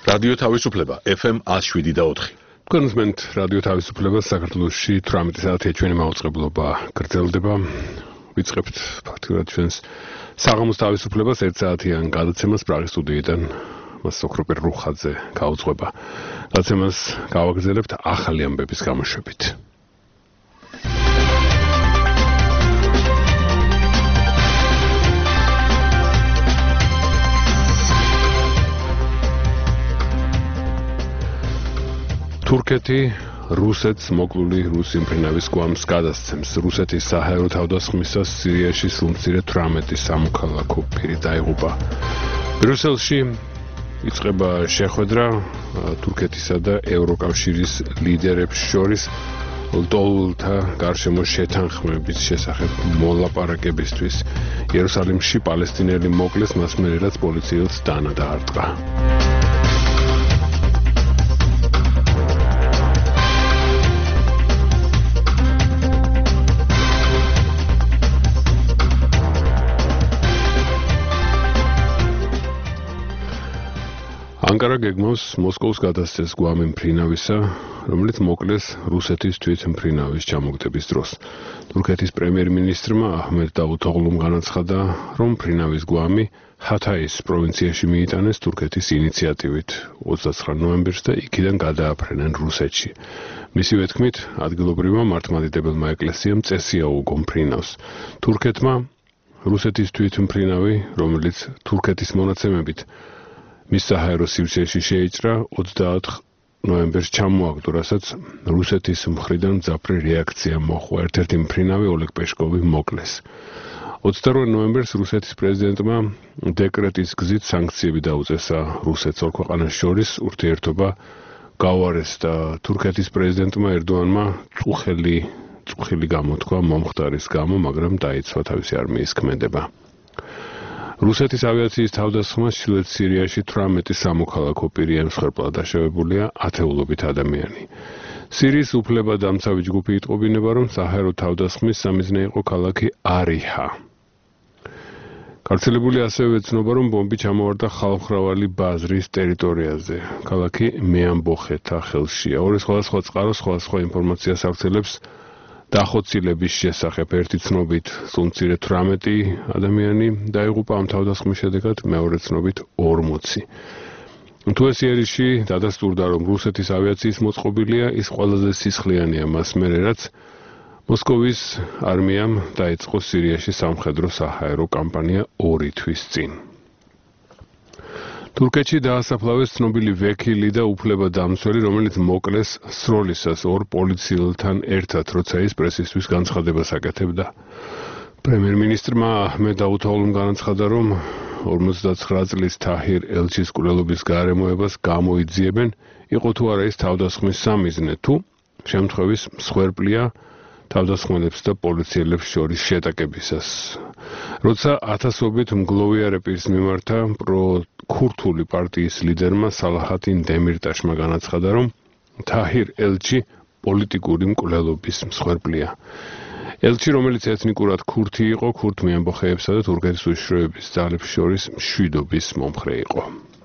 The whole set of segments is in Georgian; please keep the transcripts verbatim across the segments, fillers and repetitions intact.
რადიო თავისუფლება ეფ ემ one oh seven და four. კონსმენტ რადიო თავისუფლება საქართველოში eighteen საათია ჩვენი მაუწყებლობა გრძელდება. ვიწყებთ ფაქტურად ჩვენს საღამოს თავისუფლებას one საათიან გადაცემას პრაღის სტუდიიდან მას სოქროპერ რუხაძე გაუძღვება. გადაცემას გავაგრძელებთ ახალი ამბების გამოშვებით. თურქეთი რუსეთს მოკლული რუსი მფრინავის გვამს გადასცემს. რუსეთის საჰაერო თავდასხმისას სირიაში სულ eighteen სამოქალაქო პირი დაიღუპა. ბრიუსელში იწყება შეხვედრა თურქეთისა და ევროკავშირის ლიდერებს შორის ლტოლვილთა გარშემო შეთანხმების შესახებ მოლაპარაკებისთვის. იერუსალიმში პალესტინელი მოკლეს მას მერე რაც პოლიციელს დანა დაარტყა. ანკარა გეგმავს მოსკოვს გადასცეს გვამი მფრინავისა, რომელიც მოკლეს რუსეთის თვითმფრინავის ჩამოგდების დროს. თურქეთის პრემიერ-მინისტრმა აჰმედ დავუთოღლუმ განაცხადა, რომ მფრინავის გვამი ჰათაის პროვინციაში მიიტანეს თურქეთის ინიციატივით twenty-nine ნოემბერს და იქიდან გადააფრენენ რუსეთში. მისივე თქმით, ადგილობრივმა მართლმადიდებელმა ეკლესიამ წესი აუგო მფრინავს. თურქეთმა რუსეთის თვითმფრინავი, რომელიც თურქეთის მონაცემებით მის საჰაერო სივრცეში შეიჭრა twenty-eight ნოემბერს ჩამოაგდო, რასაც რუსეთის მხრიდან მძაფრი რეაქცია მოჰყვა. ერთ-ერთი მფრინავი ოლეგ პეშკოვი მოკლეს. twenty-two ნოემბერს რუსეთის პრეზიდენტმა დეკრეტის გზით სანქციები დაუწესა რუსეთს ორ ქვეყანას შორის ურთიერთობა გაუარეს და თურქეთის პრეზიდენტმა ერდოანმა წუხელი წუხილი გამოთქვა მომხდარის გამო, მაგრამ დაიცვა თავისი არმიის ქმედება. რუსეთის ავიაციის თავდასხმას ჩრდილოეთ სირიაში eighteen სამოქალაქო პირი ემსხვერპლა დაშავებულია ათეულობით ადამიანი. სირიის უფლებადამცავი ჯგუფი იტყობინება, რომ საჰაერო თავდასხმის სამიზნე იყო ქალაქი არიჰა. გავრცელებული ასევე ეცნობა, რომ ბომბი ჩამოვარდა ხალხმრავალი ბაზრის ტერიტორიაზე. ქალაქი მეამბოხეთა ხელშია. ორი სხვადასხვა წყარო სხვადასხვა ინფორმაციას ავრცელებს დახოცილების შესახებ. ერთი ცნობით სულ eighteen ადამიანი დაიღუპა ამ თავდასხმის შედეგად, მეორე ცნობით forty. თუ ეს იერიში დადასტურდა, რომ რუსეთის ავიაციის მოწყობილია, ის ყველაზე სისხლიანია მას მერე, რაც მოსკოვის არმიამ დაიწყო სირიაში სამხედრო საჰაერო კამპანია ორი თვის წინ. თურქეთში დაასაფლავეს ცნობილი ვექილი და უფლებადამცველი, რომელიც მოკლეს სროლისას ორ პოლიციელთან ერთად, როცა ის პრესისთვის განცხადებას აკეთებდა. პრემიერ-მინისტრმა აჰმედ დავუთოღლუმ განაცხადა, რომ forty-nine წლის თაჰირ ელჩის კვლელობის გარემოებას გამოიძიებენ, იყო თუ არა ის თავდასხმის სამიზნე, თუ შემთხვევის მსხვერპლია თავდასხმელებს და პოლიციელებს შორის შეტაკებისას. როცა ათასობით მგლოვიარე პირს მიმართა, პრო-ქურთული პარტიის ლიდერმა სალაჰადინ დემირტაშმა განაცხადა, რომ თაჰირ ელჩი პოლიტიკური მკვლელობის მსხვერპლია. ელჩი, რომელიც ეთნიკურად ქურთი იყო, ქურთ მეამბოხეებსა და თურქეთის უშიშროების ძალებს შორის მშვიდობის მომხრე იყო.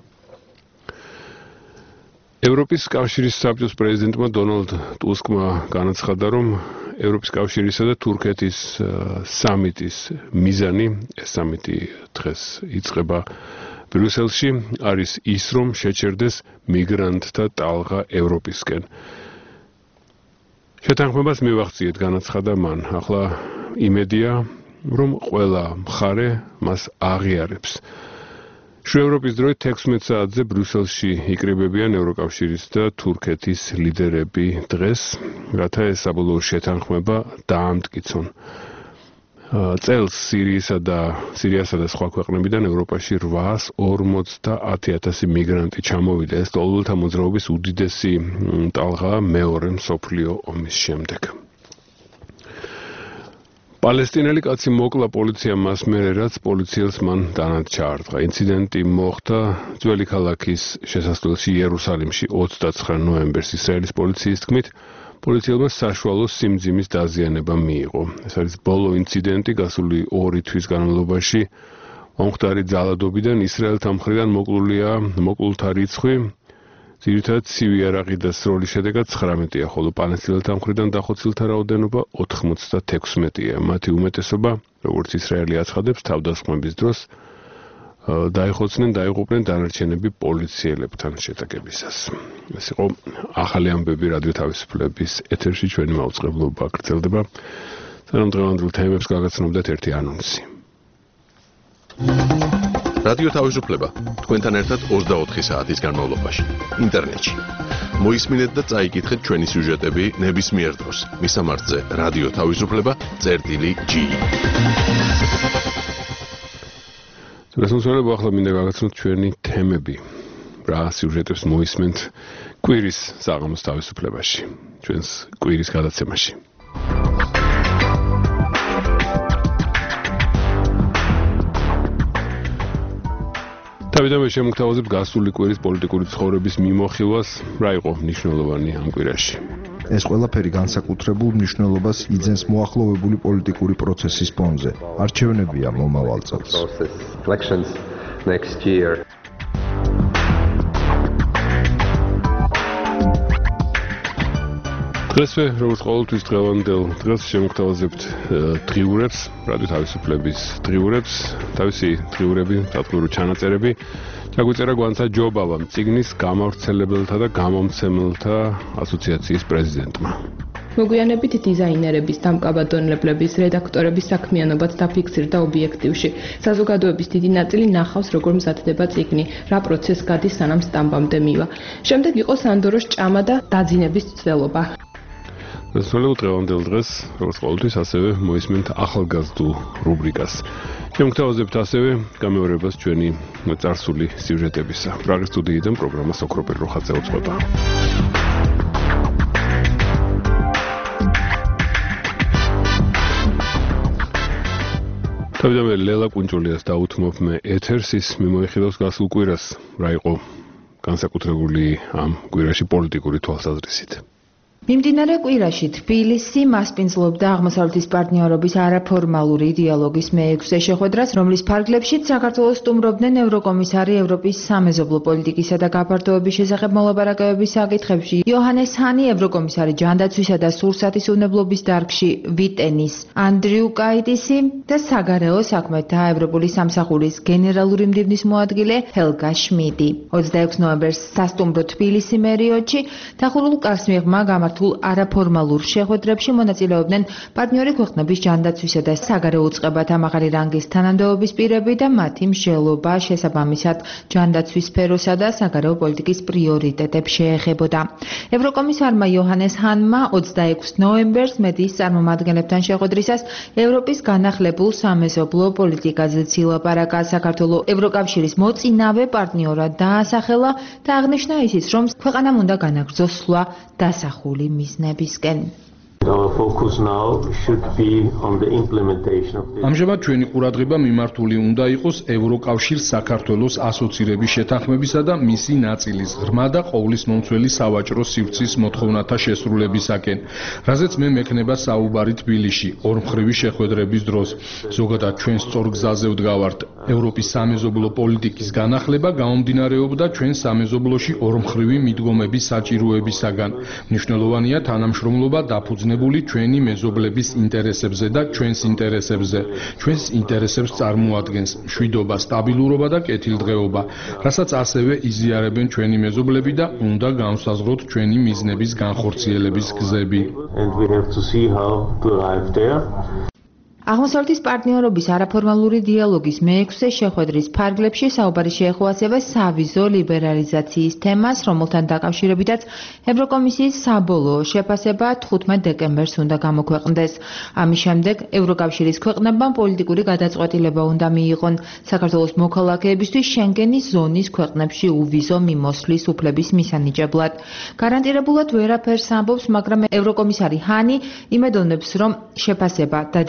ევროპის კავშირის საბჭოს პრეზიდენტმა დონალდ ტუსკმა განაცხადა, რომ ევროპის კავშირისა და თურქეთის სამიტის მიზანი, ეს სამიტი დღეს იწყება ბრიუსელში, არის ის, რომ შეჩერდეს მიგრანტთა ტალღა ევროპისკენ. შეთანხმებას მივახციეთ, განაცხადა მან. ახლა იმედია, რომ ყველა მხარე მას აღიარებს. ევროპის დროით sixteen საათზე ბრიუსელში იკრიბებიან ევროკავშირის და თურქეთის ლიდერები დღეს, რათა ეს საბოლოო შეთანხმება დაამტკიცონ. წელს სირიისა და სირიასა და სხვა ქვეყნებიდან ევროპაში eight hundred forty thousand მიგრანტი ჩამოვიდა. ეს ლტოლვილთა მოძრაობის უდიდესი ტალღაა მეორე მსოფლიო ომის შემდეგ. პალესტინელი კაცი მოკლა პოლიციამ მას მერე, რაც პოლიციელს მან დანად ჩაარტყა. ინციდენტი მოხდა ძველი ქალაქის შესასვლელში იერუსალიმში twenty-nine ნოემბერს. ისრაელის პოლიციის თქმით, პოლიციელმა საშუალო სიმძიმის დაზიანება მიიღო. ეს არის ბოლო ინციდენტი გასული ორი თვის განმავლობაში მომხდარი ძალადობიდან ისრაელთა მხრიდან მოკლულია მოკლულთა რიცხვი ძირითადად ცივი იარაღი და სროლის შედეგად ცხრამეტია, ხოლო პალესტინელთა მხრიდან დახოცილთა რაოდენობა ოთხმოცდათექვსმეტია. მათი უმეტესობა, როგორც ისრაელი აცხადებს, თავდასხმების დროს დაიხოცნენ, დაიღუპნენ დანარჩენები პოლიციელებთან შეტაკებისას. ეს იყო ახალი ამბები რადიო თავისუფლების ეთერში, ჩვენი მაუწყებლობა გრძელდება. სანამ დღევანდელ თემებს გაგაცნობდეთ ერთი ანონსი. რადიო თავისუფლება თქვენთან ერთად ოცდაოთხი საათის განმავლობაში ინტერნეტში. მოისმინეთ და წაიკითხეთ ჩვენი სიუჟეტები ნებისმიერ დროს. მისამართზე რადიო თავისუფლება წერტილი ჯი. რასამსვლელობ ახლა მინდა გაგაცნოთ ჩვენი თემები. რა სიუჟეტებს მოისმენთ კვირის საღამოს თავისუფლებაში, ჩვენს კვირის გადაცემაში. თავიდანვე შემოგთავაზებთ გასული კვირის პოლიტიკური ცხოვრების მიმოხილვას, რა იყო მნიშვნელოვანი ამ კვირაში. ეს ყველაფერი განსაკუთრებულ მნიშვნელობას იძენს მოახლოვებული პოლიტიკური პროცესის ფონზე. არჩევნებია მომავალ წელს. დღესვე, როგორც ყოველთვის დღევანდელ დღეს შემოგთავაზებთ დღიურებს, რადიო თავისუფლების დღიურებს, თავისი დღიურები, სათქმურო ჩანაწერები. ჩაგვიწერა გვანცა ჯობავამ, წიგნის გამავრცელებელთა და გამომცემელთა ასოციაციის პრეზიდენტმა. მოგვიანებით დიზაინერების, დამკაბადონებლების, რედაქტორების საქმიანობაც დაფიქსირდა ობიექტივში. საზოგადოების დიდი ნაწილი ნახავს, როგორ მზადდება წიგნი, რა პროცესს გადის, სანამ სტამბამდე მივა. შემდეგ იყო სანდოროს ჭამა და დაძინების ცდელობა. დასრულებულ დღევანდელ დღეს, როგორც ყოველთვის, ასევე მოისმენთ ახალგაზრდულ რუბრიკას. შემოგთავაზებთ ასევე გამეორებას ჩვენი წარსული სიუჟეტებისა. პრაღის სტუდიიდან პროგრამას ოქროპერ როხაძე უძღვება. თავიდანვე ლელა კუნჭულიას დაუთმობ მე ეთერს, ის მიმოიხილავს გასულ კვირას, რა იყო განსაკუთრებული ამ კვირაში პოლიტიკური თვალსაზრისით. მიმდინარე კვირაში თბილისი მასპინძლობდა აღმოსავლეთის პარტნიორობის არაფორმალური დიალოგის მეექვსე შეხვედრას, რომლის ფარგლებშიც საქართველოს სტუმრობდნენ ევროკომისარი ევროპის სამეზობლო პოლიტიკისა და გაფართოების შესახებ მოლაპარაკებების საკითხებში, იოჰანეს ჰანი, ევროკომისარი ჯანდაცვისა და სურსათისუნებლობის დარგში ვიტენის ანდრიუ კაიტისი და საგარეო საქმეთა ევროპული სამსახურის გენერალური მდივნის მოადგილე ჰელგა შმიდი. ოცდაექვსი ნოემბერს სასტუმრო თბილისი მერიოტში დახურულ კარს მიღმა გამართულ არაფორმალურ შეხვედრებში მონაწილეობდნენ პარტნიორი ქვეყნების ჯანდაცვისა და საგარეო უწყებათა მაღალი რანგის თანამდებობის პირები და მათი მსჯელობა შესაბამისად ჯანდაცვის სფეროსა და საგარეო პოლიტიკის პრიორიტეტებს შეეხებოდა. ევროკომისარმა იოჰანეს ჰანმა ოცდაექვსი ნოემბერს მედიის წარმომადგენლებთან შეხვედრისას ევროპის განახლებულ სამეზობლო პოლიტიკაზეც ილაპარაკა. საქართველოს ევროკავშირის მოწინავე პარტნიორად დაასახელა და აღნიშნა ისიც, რომ ქვეყანამ უნდა განაგრძოს სვლა დასახული მიზნებისკენ. ამჟამად ჩვენი ყურადღება მიმართული უნდა იყოს ევროკავშირს საქართველოს ასოცირების შეთანხმებისა და მისი ნაწილის ღრმა და ყოვლის მომცველი სავაჭრო სივრცის მოთხოვნათა შესრულებისაკენ, რაზეც მე მექნება საუბარი თბილისში ორმხრივი შეხვედრების დროს. ზოგადად ჩვენ სწორ გზაზე ვდგავართ. ევროპის სამეზობლო პოლიტიკის განახლება გამომდინარეობდა ჩვენ სამეზობლოში ორმხრივი მიდგომების საჭიროებისაგან. მნიშვნელოვანია თანამშრომლობა დაფუძნებული ჩვენი მეზობლების ინტერესებზე და ჩვენს ინტერესებზე. ჩვენს ინტერესებს წარმოადგენს მშვიდობა, სტაბილურობა და კეთილდღეობა, რასაც ასევე იზიარებენ ჩვენი მეზობლები და უნდა განვსაზღვროთ ჩვენი მიზნების განხორციელების გზები. აღმოსავლეთის პარტნიორობის არაფორმალური დიალოგის მეექვსე შეხვედრის ფარგლებში საუბარი შეეხო ასევე სავიზო ლიბერალიზაციის თემას, რომელთან დაკავშირებითაც ევროკომისიის საბოლოო შეფასება თხუთმეტ დეკემბერს უნდა გამოქვეყნდეს. ამის შემდეგ ევროკავშირის ქვეყნებმა პოლიტიკური გადაწყვეტილება უნდა მიიღონ საქართველოს მოქალაქეებისთვის შენგენის ზონის ქვეყნებში უვიზო მიმოსვლის უფლების მისანიჭებლად. გარანტირებულად ვერაფერს ამბობს, მაგრამ ევროკომისარი ჰანი იმედოვნებს, რომ შეფასება დადებითი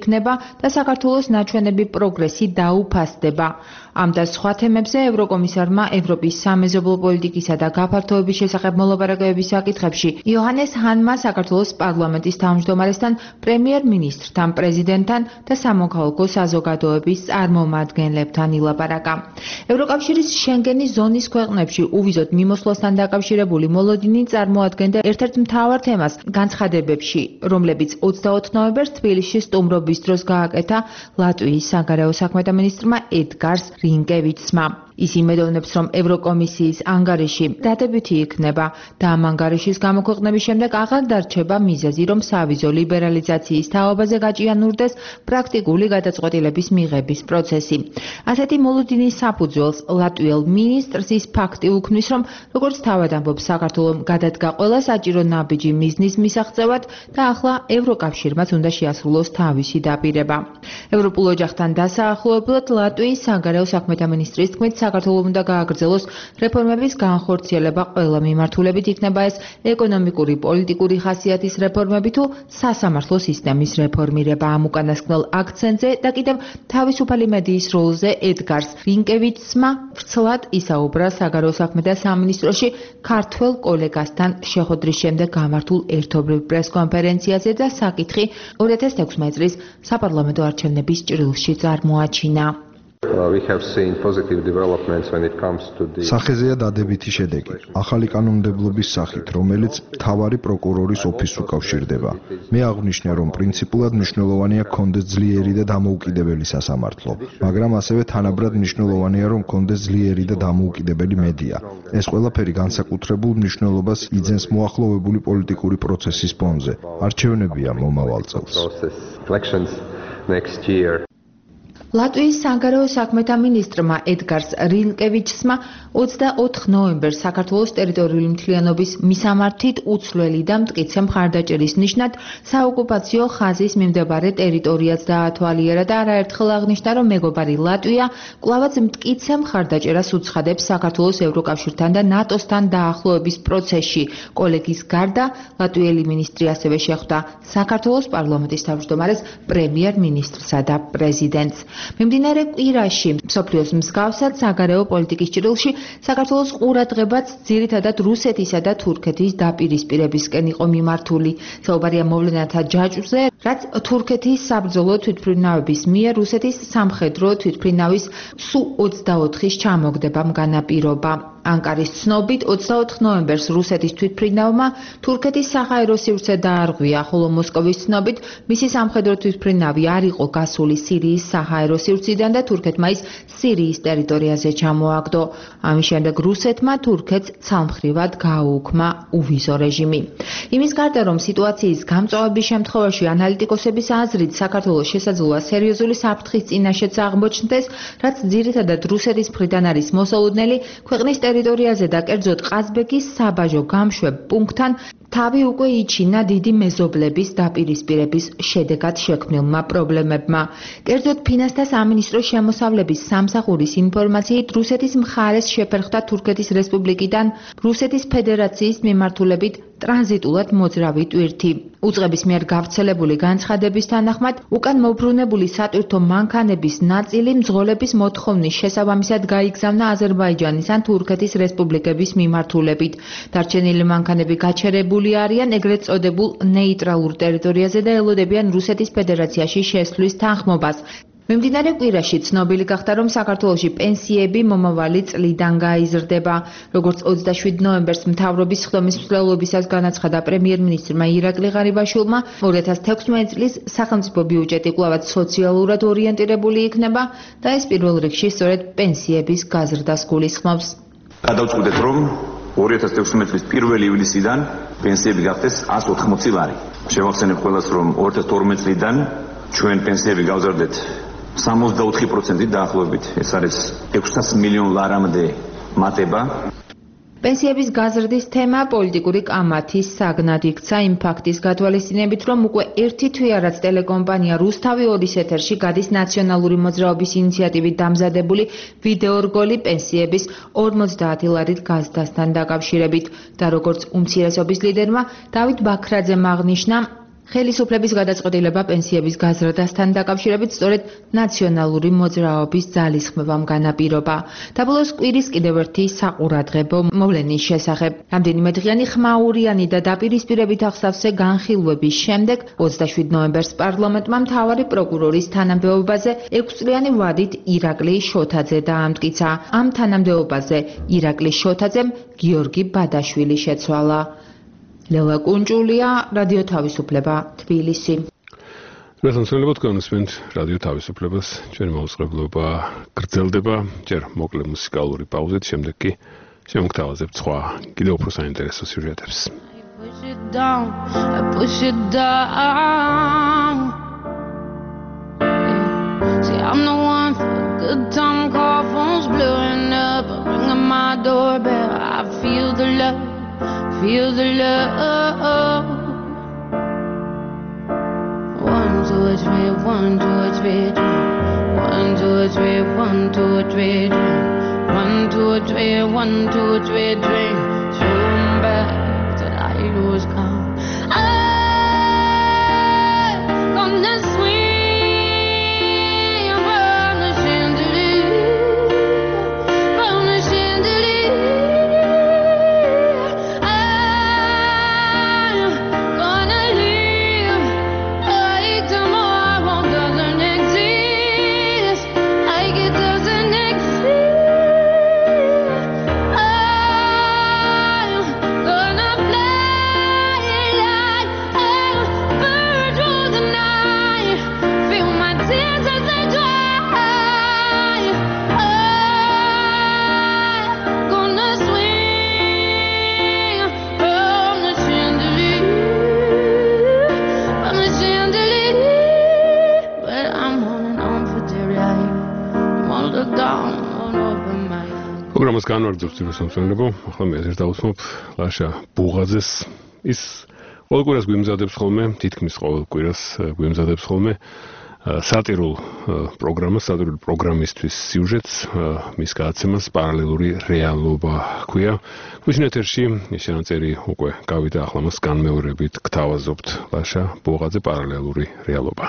იქნება და საქართველოს ნაჩვენები პროგრესი დაუფასდება. ამ და სხვა თემებზე ევროკომისარმა ევროპის სამეზობლო პოლიტიკისა და გაფართოების შესახებ მოლაპარაკებების საკითხებში იოჰანეს ჰანმა საქართველოს პარლამენტის თავმჯდომარესთან, პრემიერ-მინისტრთან, პრეზიდენტთან და სამოქალაქო საზოგადოების წარმომადგენლებთან ილაპარაკა. ევროკავშირის შენგენის ზონის ქვეყნებში უვიზოდ მიმოსვლასთან დაკავშირებული მოლოდინი წარმოადგენდა ერთ-ერთ მთავარ თემას განცხადებებში, რომლებიც ოცდაოთხ ნოემბერს თბილისში სტუმრობის დროს გააკეთა ლატვიის საგარეო საქმეთა მინისტრმა ედგარს რინკევიჩსმა. ის იმედოვნებს, რომ ევროკომისიის ანგარიში დადებითი იქნება და ამ ანგარიშის გამოქვეყნების შემდეგ აღარ დარჩება მიზეზი, რომ სავიზო ლიბერალიზაციის თაობაზე გაჭიანურდეს პრაქტიკული გადაწყვეტილების მიღების პროცესი. ასეთი მოლოდინის საფუძველს ლატვიელ მინისტრს ის ფაქტი უქმნის, რომ როგორც თავად ამბობს, საქართველომ გადადგა ყველა საჭირო ნაბიჯი მიზნის მისაღწევად და ახლა ევროკავშირმაც უნდა შეასრულოს თავისი დაპირება. ევროპულ ოჯახთან დასაახლოებლად ლატვიის საგარეო საქმეთა მინისტრის თქმით, საქართველოს უნდა გააგრძელოს რეფორმების განხორციელება ყველა მიმართულებით, იქნება ეს ეკონომიკური, პოლიტიკური ხასიათის რეფორმები თუ სასამართლო სისტემის რეფორმირება. ამ უკანასკნელ აქცენტზე და კიდევ თავისუფალი მედიის როლზე ედგარს რინკევიჩსმა ვრცლად ისაუბრა საგარეო საქმეთა სამინისტროში ქართველ კოლეგასთან შეხვედრის შემდეგ გამართულ ერთობრივ პრესკონფერენციაზე და საკითხი ორი ათას ექვსმეტი წლის საპარლამენტო არჩევნების ჭრილში წარმოაჩინა. სახეზეა დადებითი შედეგი ახალი კანონმდებლობის სახით, რომელიც მთავარი პროკურორის ოფისს უკავშირდება. მე აღვნიშნე, რომ პრინციპულად მნიშვნელოვანია გქონდეს ძლიერი და დამოუკიდებელი სასამართლო, მაგრამ ასევე თანაბრად მნიშვნელოვანია, რომ გქონდეს ძლიერი და დამოუკიდებელი მედია. ეს ყველაფერი განსაკუთრებულ მნიშვნელობას იძენს მოახლოვებული პოლიტიკური პროცესის ფონზე. არჩევნებია მომავალ წელს. ლატვიის საგარეო საქმეთა მინისტრმა ედგარს რინკევიჩსმა ოცდაოთხ ნოემბერს საქართველოს ტერიტორიული მთლიანობის მისამართით უცვლელი და მტკიცე მხარდაჭერის ნიშნად საოკუპაციო ხაზის მიმდებარე ტერიტორიაც დაათვალიერა და არაერთხელ აღნიშნა, რომ მეგობარი ლატვია კვლავაც მტკიცე მხარდაჭერას უცხადებს საქართველოს ევროკავშირთან და ნატოსთან დაახლოების პროცესში. კოლეგის გარდა ლატვიელი მინისტრი ასევე შეხვდა საქართველოს პარლამენტის თავმჯდომარეს, პრემიერ-მინისტრსა და პრეზიდენტს. მიმდინარე კვირაში მსოფლიოს მსგავსად საგარეო პოლიტიკის ჭრილში საქართველოს ყურადღებაც ძირითადად რუსეთისა და თურქეთის დაპირისპირებისკენ იყო მიმართული. საუბარია მოვლენათა ჯაჭვზე, რაც თურქეთის საბრძოლო თვითმფრინავების მიერ რუსეთის სამხედრო თვითმფრინავის სუ ოცდაოთხის ჩამოგდებამ განაპირობა. ანკარის ცნობით, ოცდაოთხ ნოემბერს რუსეთის თვითმფრინავმა თურქეთის საჰაერო სივრცე დაარღვია, ხოლო მოსკოვის ცნობით, მისი სამხედრო თვითმფრინავი არ იყო გასული სირიის საჰაერო სივრციდან და თურქეთმა ის სირიის ტერიტორიაზე ჩამოაგდო. ამის შემდეგ რუსეთმა თურქეთს ცალმხრივად გააუქმა უვიზო რეჟიმი. იმის გარდა, რომ სიტუაციის გამწვავების შემთხვევაში ანალიტიკოსების აზრით საქართველოს შესაძლოა სერიოზული საფრთხის წინაშეც აღმოჩნდეს, რაც ძირითადად რუსეთის მხრიდან არის მოსალოდნელი, ქვეყნის ტერიტორიაზე და კერძოდ ყაზბეგის საბაჟო გამშვებ პუნქტთან თავი უკვე იჩინა დიდი მეზობლების დაპირისპირების შედეგად შექმნილმა პრობლემებმა. კერძოდ ფინანსთა სამინისტროს შემოსავლების სამსახურის ინფორმაციით, რუსეთის მხარეს შეფერხდა თურქეთის რესპუბლიკიდან რუსეთის ფედერაციის მიმართულებით ტრანზიტულად მოძრავი ტვირთი. უწყების მიერ გავრცელებული განცხადების თანახმად, უკან მობრუნებული სატვირთო მანქანების ნაწილი მძღოლების მოთხოვნის შესაბამისად გაიგზავნა აზერბაიჯანის ან თურქეთის რესპუბლიკების მიმართულებით. დარჩენილი მანქანები გაჩერებული არიან ეგრეთ წოდებულ ნეიტრალურ ტერიტორიაზე და ელოდებიან რუსეთის ფედერაციაში შესვლის თანხმობას. მიმდინარე კვირაში ცნობილი გახდა, რომ საქართველოში პენსიები მომავალი წლიდან გაიზრდება. როგორც ოცდაშვიდ ნოემბერს მთავრობის ხდომის მსვლელობისას განაცხადა პრემიერ-მინისტრმა ირაკლი ღარიბაშვილმა, ორი ათას ექვსმეტი წლის სახელმწიფო ბიუჯეტი კვლავაც სოციალურად ორიენტირებული იქნება და ეს პირველ რიგში სწორედ პენსიების გაზრდას გულისხმობს. გადავწყვიტეთ, რომ ორი ათას ექვსმეტი წლის პირველი ივლისიდან პენსიები გახდეს εκατს ოთხმოცი ლარი. შევახსენებ ყველას, რომ ორი ათას თორმეტი წლიდან ჩვენ პენსიები გავზარდეთ სამოცდაოთხი პროცენტით დაახლოებით. ეს არის ექვსას მილიონ ლარამდე მატება. პენსიების გაზრდის თემა პოლიტიკური კამათის საგნად იქცა იმ ფაქტის გათვალისწინებით, რომ უკვე ერთი თვეა, რაც ტელეკომპანია რუსთავი ორის ეთერში გადის ნაციონალური მოძრაობის ინიციატივით დამზადებული ვიდეორგოლი პენსიების ორმოცდაათი ლარით გაზრდასთან დაკავშირებით და როგორც უმცირესობის ლიდერმა დავით ბაქრაძემ აღნიშნა, ხელისუფლების გადაწყვეტილება პენსიების გაზრდასთან დაკავშირებით სწორედ ნაციონალური მოძრაობის ძალისხმევამ განაპირობა. დაბოლოს კვირის კიდევ ერთი საყურადღებო მოვლენის შესახებ. რამდენიმე დღიანი ხმაურიანი და დაპირისპირებით აღსავსე განხილვების შემდეგ ოცდაშვიდ ნოემბერს პარლამენტმა მთავარი პროკურორის თანამდებობაზე ექვსწლიანი ვადით ირაკლი შოთაძე დაამტკიცა. ამ თანამდებობაზე ირაკლი შოთაძემ გიორგი ბადაშვილი შეცვალა. ლელა კუნჭულია, რადიო თავისუფლება, თბილისი. რასამსრელებლად განვსვენთ რადიო თავისუფლებას, ჩვენი მოუწყებლობა გრძელდება, ჯერ მოკლე მუსიკალური პაუზით, შემდეგ კი შემოგთავაზებთ სხვა კიდევ უფრო საინტერესო სიუჟეტებს. Push it down, I push it down. Yeah. See, I'm the one for a good time, call phones blowing up, ringing my doorbell. I feel the love, feel the love. One, two, three, one, two, three, one, two, three, one, two, three, one, two, three, one, two, three, drink. Swim back till I lose count. I'm gonna swing from the chandelier, from the chandelier. I'm gonna live like tomorrow doesn't exist, like it doesn't exist. I'm gonna fly like a bird through the night, feel my tears as they dry. I'm gonna swing from the chandelier, from the chandelier. But I'm holding on for dear life. I'm gonna look down all over my eyes. პროგრამას განვაგრძობთ რუსამსრელებო, ახლა მე ერთ დავუსმობ ლაშა ბუღაძეს. ის ყოველ კვირას გვიმზადებს ხოლმე, თითქმის ყოველ კვირას გვიმზადებს ხოლმე სატირულ პროგრამას, სატირული პროგრამისთვის სიუჟეტს, მის გადაცემას პარალელური რეალობა ჰქვია. გვიშინ ეთერში ის ჩანაწერი უკვე გავიდა, ახლა მას განმეორებით გთავაზობთ ლაშა ბუღაძე პარალელური რეალობა.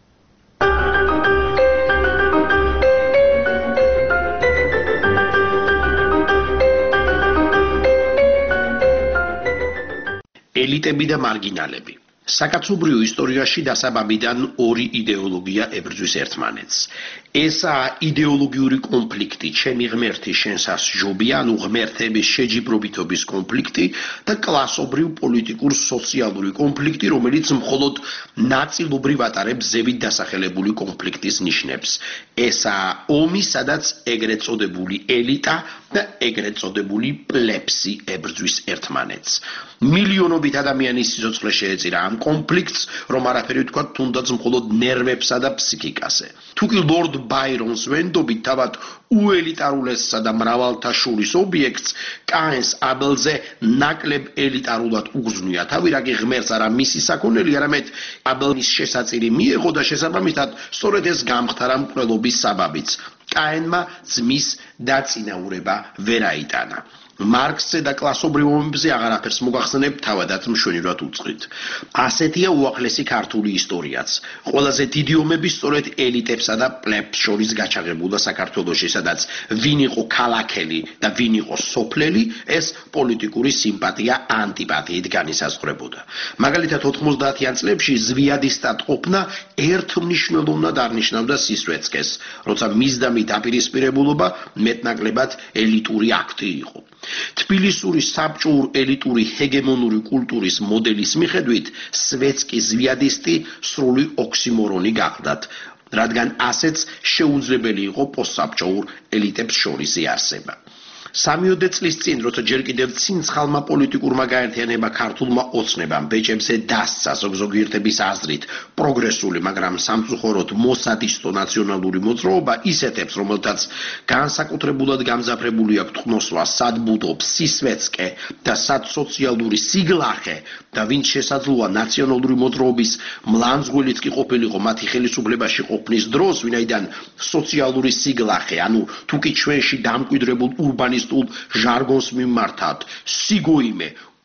ელიტები და მარგინალები. საკაცობრიო ისტორიაში დასაბამიდან ორი იდეოლოგია ებრძვის ერთმანეთს. ესაა იდეოლოგიური კონფლიქტი, ჩემი ღმერთი შენსას ჯობია, ანუ ღმერთების შეჯიბრობითობის კონფლიქტი და კლასობრივ პოლიტიკურ სოციალური კონფლიქტი, რომელიც მხოლოდ ნაწილობრივ ატარებს ზევით დასახელებული კონფლიქტის ნიშნებს. ესაა ომი, სადაც ეგრეთ წოდებული ელიტა და ეგრეთ წოდებული პლებსი ებრძვის ერთმანეთს. მილიონობით ადამიანის სიცოცხლე შეეწირა ამ კონფლიქტს, რომ არაფერი ვთქვა თუნდაც მხოლოდ ნერვებსა და ფსიქიკაზე. თუკი ლორდ ბაირონს ვენდობით თავად უელიტარულესსა და მრავალთა შორის ობიექტს, კაენს აბელზე ნაკლებ ელიტარულად უგზნია თავი, რაგი ღმერთს არა მისი საქონელი, არამედ აბელის შესაწირი მიეღო და შესაბამისად სწორედ ეს გამხდარა მკვლელობის საბაბიც. კაენმა ძმის დაწინაურება ვერ აიტანა. მარქსზე და კლასობრივ ომებზე აღარაფერს მოგახსენებ, თავადაც მშვენივრად უწყრით. ასეთია უახლესი ქართული ისტორიაც. ყველაზე დიდი ომები სწორედ ელიტებსა და პლებს შორის გაჩაღებულა საქართველოში, სადაც ვინ იყო ქალაქელი და ვინ იყო სოფლელი, ეს პოლიტიკური სიმპათია ანტიპათიით განისაზღვრებოდა. მაგალითად, ოთხმოცდაათიან წლებში ზვიადისტად ყოფნა ერთმნიშვნელოვნად არნიშნავდა სისვეცკეს, როცა მისდამი დაპირისპირებულობა მეტნაკლებად ელიტური აქტი იყო. თბილისური საბჭოურ ელიტური ჰეგემონური კულტურის მოდელის მიხედვით სვეცკი ზვიადისტი სრული ოქსიმორონი გახლდათ, რადგან ასეც შეუძლებელი იყო პოსტსაბჭოურ ელიტებს შორის იარსება. სამიოდე წლის წინ, როცა ჯერ კიდევ ცინცხალმა პოლიტიკურმა გაერთიანება ქართულმა ოცნებამ ბეჭებზე დასცა ზოგზოგიერთების აზრით პროგრესული, მაგრამ სამწუხაროდ მოსადისტო ნაციონალური მოძრაობა ისეთებს, რომელთაც განსაკუთრებულად გამძაფრებული აქვთ ყნოსვა, სად ბუდობს სისვეცკე და სად სოციალური სიგლახე და ვინც შესაძლოა ნაციონალური მოძრაობის მლანძღვილიც კი ყოფილიყო მათი ხელისუფლებაში ყოფნის დროს, ვინაიდან სოციალური სიგლახე, ანუ თუკი ჩვენში დამკვიდრებულ ურბანის ჟარგონს მიმართავთ, სიგოიმე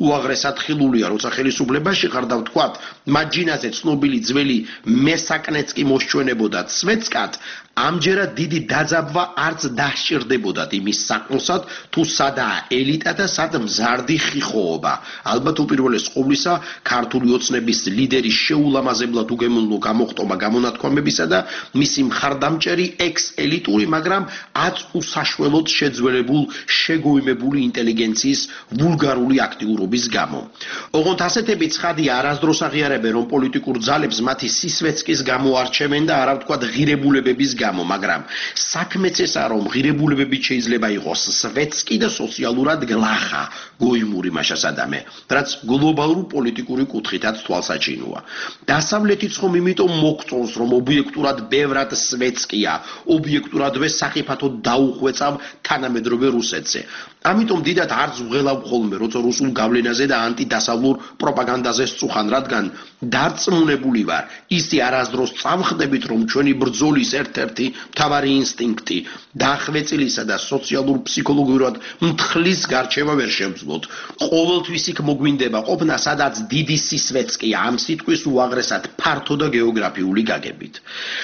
უაღრესად ხილულია, როცა ხელისუფლებაში ხარ და ვთქვათ, მათ ჯინაზე ცნობილი ძველი მესაკნეც კი მოსჩვენებოდათ სვეტსკად, ამჯერად დიდი დაძაბვა არც დასჭირდებოდათ იმის საქმოსად, თუ სადაა ელიტა და სად მზარდი ხიხოობა. ალბათ უპირველეს ყოვლისა, ქართული ოცნების ლიდერის შეულამაზებლად უგემოვნო გამოხტომა გამონათქვამებისა და მისი მხარდამჭერი ექს-ელიტური, მაგრამ აც უსაშველოდ შეძველებულ, შეგოიმებული ინტელიგენციის ვულგარული აქტიურობის გამო. ოღონდ ასეთები ცხადია არასდროს აღიარებენ, რომ პოლიტიკურ ძალებს მათი სისვეცკის გამო არჩევენ და არა ვთქვათ ღირებულებების გამო, მაგრამ საქმეც ესაა, რომ ღირებულებებით შეიძლება იყოს სვეტსკი და სოციალურად გლახა, გოიმური მაშასადამე, რაც გლობალურ პოლიტიკური კუთხითაც თვალსაჩინოა. დასავლეთიც ხომ იმიტომ მოგწონს, რომ ობიექტურად ბევრად სვეტსკია, ობიექტურადვე სახიფათოდ დაუხვეწავ თანამედროვე რუსეთზე. ამიტომ დიდად არც ვღელავ ხოლმე, როცა რუსულ გავლენაზე და ანტიდასავლურ პროპაგანდაზე სწუხან, რადგან დარწმუნებული ვარ, ისი არასდროს წამხდებით, რომ ჩვენი ბრძოლის ერთ-ერთი მთავარი ინსტინქტი დახვეწილისა და სოციალურ ფსიქოლოგიურად მთხლის გარჩევა ვერ შევძლოთ. ყოველთვის იქ მოგვინდება ყოფნა, სადაც დიდი სისვეცკია, ამ სიტყვის უაღრესად ფართო და გეოგრაფიული გაგებით.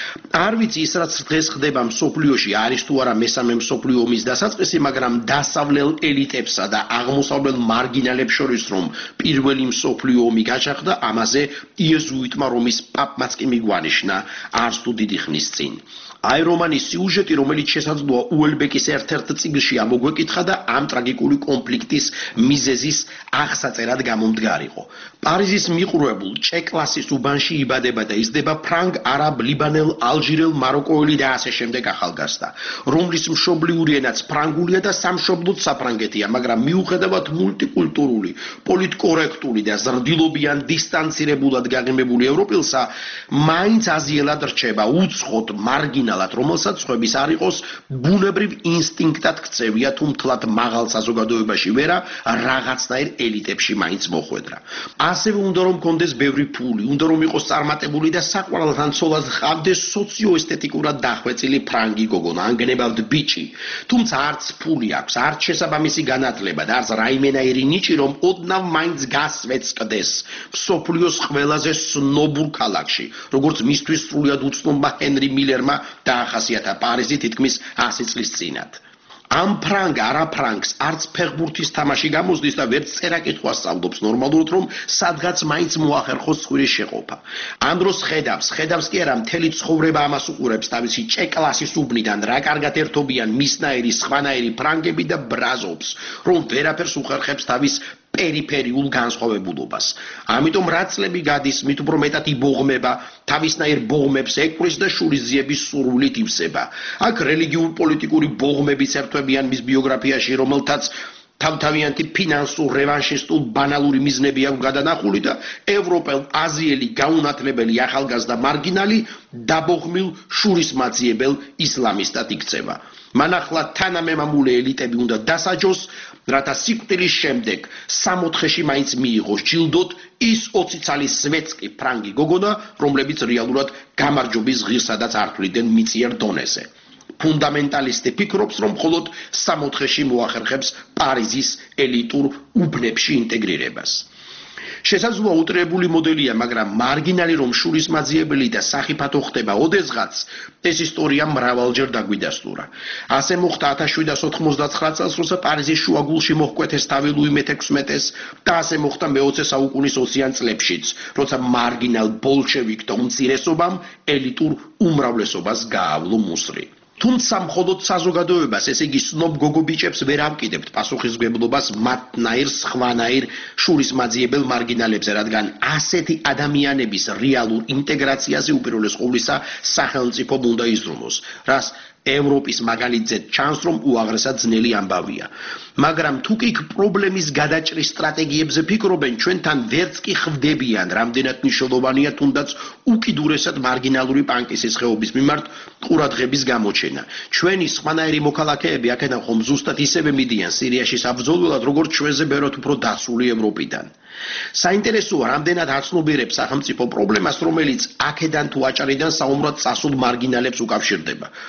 არ ვიცი ის რაც დღეს ხდება მსოფლიოში არის თუ არა მესამე მსოფლიო ომის დასაწყისი, მაგრამ დასავლელ ელიტებსა და აღმოსავლელ მარგინალებს შორის რომ პირველი მსოფლიო ომი გაჩაღდა, ამაზე იეზუიტმა რომის პაპმაც კი მიგვანიშნა არც თუ დიდი ხნის წინ. აი რომანის სიუჟეტი, რომელიც შესაძლოა უელბეკის ერთ-ერთ წიგნში ამოგვეკითხა და ამ ტრაგიკული კონფლიქტის მიზეზის აღსაწერად გამომდგარიყო. პარიზის მიყრუებულ ჭე-კლასის უბანში იბადება და იზრდება ფრანგ, არაბ, ლიბანელ, ალჟირელ, მაროკოელი და ასე შემდეგ ახალგაზრდა, რომლის მშობლიური ენაც ფრანგულია და სამშობლოდ საფრანგეთია, მაგრამ მიუხედავად მულტიკულტურული, პოლიტკორექტული და ზრდილობიან დისტანცირებულად გაღიმებული ევროპელსა, მაინც აზიელად რჩება უცხოდ მარგინალ რომელსაც ხვების არ იყოს ბუნებრივ ინსტინქტად ქცევია, თუ მთლად მაღალ საზოგადოებაში ვერა, რაღაცნაირ ელიტებში მაინც მოხვედრა. ასევე უნდა რომ კონდეს ბევრი ფული, უნდა რომ იყოს წარმატებული და საყვარელთან ცოლად ჰყავდეს სოციოესთეტიკურად დახვეწილი ფრანგი გოგონა, ანგნებავთ ბიჭი. თუმცა არც ფული აქვს, არც შესაბამისი განათლება და არც რაიმენაირი ნიჭი, რომ ოდნავ მაინც გასვეწკდეს მსოფლიოს ყველაზე სნობურ ქალაქში, როგორც მისთვის სრულიად უცნობმა ჰენრი მილერმა დაახასიათა პარიზი თითქმის ასი წლის წინათ. ამ ფრანგ არაფრანგს არც ფეხბურთის თამაში გამოსდის და ვერც წერა-კითხვა სწავლობს ნორმალურად, რომ სადღაც მაინც მოახერხოს ცხვირის შეყოფა. ამ დროს ხედავს, ხედავს კი არა, მთელი ცხოვრება ამას უყურებს თავისი ჭე-კლასის უბნიდან, რა კარგად ერთობიან მისნაირი, სხვანაირი ფრანგები და ბრაზობს, რომ ვერაფერს უხერხებს თავის პერიფერიულ განსხვავებულობას. ამიტომ რა წლები გადის, მით უფრო მეტად იბოღმება, თავისნაირ ბოღმებს ეკვრის და შურისძიების სურვილით ივსება. აქ რელიგიურ-პოლიტიკური ბოღმებიც ერთვებიან მის ბიოგრაფიაში, რომელთაც თავთავიანთი ფინანსურ, რევანშისტულ, ბანალური მიზნები აქვს გადანახული და ევროპელ, აზიელი, გაუნათლებელი ახალგაზრდა მარგინალი დაბოღმილ შურისმაძიებელ ისლამისტად იქცევა. მან ახლა თანამემამულე ელიტები უნდა დასაჯოს, რათა სიკვდილის შემდეგ სამოთხეში მაინც მიიღოს ჯილდოთ ის ოცი წლის სვეტსკი ფრანგი გოგონა, რომლებიც რეალურად გამარჯვების ღირსადაც ართვლიდნენ მიწიერ დონეზე. ფუნდამენტალისტი ფიქრობს, რომ მხოლოდ სამოთხეში მოახერხებს პარიზის ელიტურ უბნებში ინტეგრირებას. შესაძლოა უტრირებული მოდელია, მაგრამ მარგინალი რომ შურისმაძიებელი და სახიფათო ხდება ოდესღაც, ეს ისტორია მრავალჯერ დაგვიდასტურა. ასე მოხდა ათას შვიდსათ ოთხმოცდაცხრა წელს, როცა პარიზის შუაგულში მოჰკვეთეს თავი ლუი მეთექვსმეტეს და ასე მოხდა მეოცე საუკუნის ოციან წლებშიც, როცა მარგინალ ბოლშევიკთა უმცირესობამ ელიტურ უმრავლესობას გაავლო მუსრი. თუმცა მხოლოდ საზოგადოებას, ესე იგი სნობ გოგო-ბიჭებს ვერ ამკიდებთ პასუხისმგებლობას მათნაირ სხვანაირ შურისმაძიებელ მარგინალებზე, რადგან ასეთი ადამიანების რეალურ ინტეგრაციაზე უპირველეს ყოვლისა სახელმწიფომ უნდა იზრუნოს, რას ევროპის მაგალითზე ჩანს, რომ უაღრესად ძნელი ამბავია. მაგრამ თუ კი პრობლემის გადაჭრის სტრატეგიებზე ფიქრობენ, ჩვენთან ვერც კი ხვდებიან, რამდენად მნიშვნელოვანია თუნდაც უკიდურესად მარგინალური პანკისის ხეობის მიმართ ყურადღების გამოჩენა. ჩვენი სხვანაირი მოქალაქეები აქედან ხომ ზუსტად ისევე მიდიან სირიაში საბრძოლველად, როგორც ჩვენზე ბევრად უფრო დაცული ევროპიდან. საინტერესოა, რამდენად აცნობიერებს სახელმწიფო პრობლემას, რომელიც აქედან თუ აჭარიდან საომრად წასულ მარგინალებს უკავშირდება. თუ ეს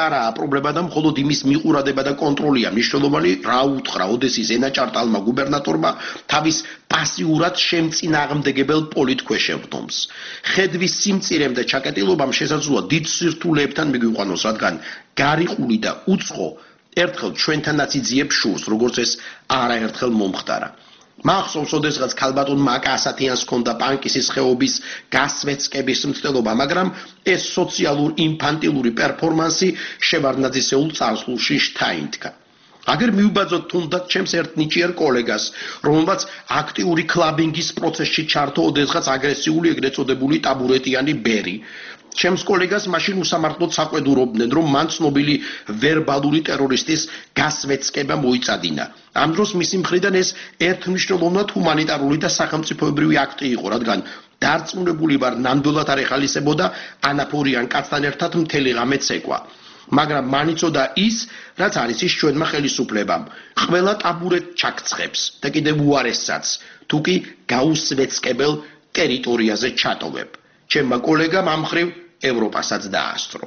არაა პრობლემა და მხოლოდ იმის მიყურადება და კონტროლია მნიშვნელოვანი, რა უთხრა ოდესის ენაჭარტალმა გუბერნატორმა თავის პასიურად შემწინააღმდეგებელ პოლიტქვეშევრდომს. ხედვის სიმწირემ და ჩაკეტილობამ შესაძლოა დიდ სირთულეებთან მიგვიყვანოს, რადგან გარიყული და უცხო ერთხელ ჩვენთანაც იძიებს შურს, როგორც ეს არაერთხელ მომხდარა. მახსოვს ოდესღაც ქალბატონმა აკა ასათიანს ჰქონდა პანკისის ხეობის გასვეცკების მცდელობა, მაგრამ ეს სოციალურ ინფანტილური პერფორმანსი შევარდნაძისეულ წარსულში შთაინთქა. აგერ მივბაძოთ თუნდაც ჩემს ერთ ნიჭიერ კოლეგას, რომელმაც აქტიური კლაბინგის პროცესში ჩართო ოდესღაც აგრესიული ეგრეთ წოდებული ტაბურეტიანი ბერი. ჩემს კოლეგას მაშინ უსამართლოდ საყვედურობდნენ, რომ მან ცნობილი ვერბალური ტერორისტის გასვეცკება მოიწადინა. ამ დროს მისი მხრიდან ეს ერთმნიშვნელოვნად ჰუმანიტარული და სახელმწიფოებრივი აქტი იყო, რადგან დარწმუნებული ვარ, ნამდვილად არ ეხალისებოდა ანაფორიან კაცთან ერთად მთელი ღამე ცეკვა. მაგრამ მან იცოდა ის, რაც არის ის ჩვენმა ხელისუფლებამ. ყველა ტაბურეტ ჩაქცხვებს და კიდევ უარესსაც, თუ კი გაუსვეცკებელ ტერიტორიაზე ჩატოვებ. ჩემმა კოლეგამ ამ მხრივ ევროპასაც დაასწრო.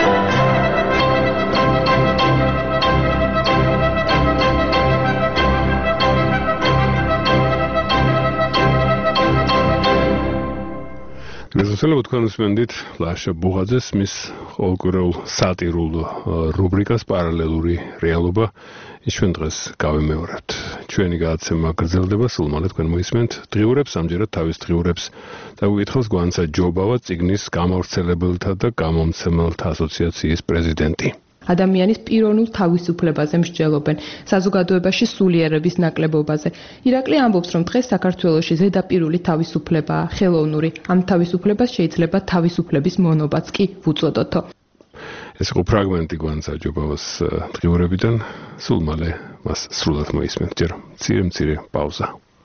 Rezultatele თქვენ უსმენდით ლაშა ბუღაძეს მის ყოველკვირეულ სატირულ რუბრიკას პარალელური რეალობა. ის ჩვენ დღეს გავიმეორებთ. ჩვენი გადაცემა გრძელდება, სულ მალე თქვენ მოისმენთ დღიურებს, ამჯერად თავის დღიურებს დაგვიკითხავს გვანცა ჯობავა, წიგნის გამავრცელებელთა და გამომცემელთა ასოციაციის პრეზიდენტი. ადამიანის პიროვნულ თავისუფლებაზე მსჯელობენ, საზოგადოებაში სულიერების ნაკლებობაზე. ირაკლი ამბობს, რომ დღეს საქართველოში ზედაპირული თავისუფლებაა, ხელოვნური. ამ თავისუფლებას შეიძლება თავისუფლების მონობაც კი ვუწოდოთო. ეს იყო ფრაგმენტი გვანცა ჯობავას დღიურებიდან, სულ მალე მას სრულად მოისმენთ. ჯერ მცირე მცირე პაუზა.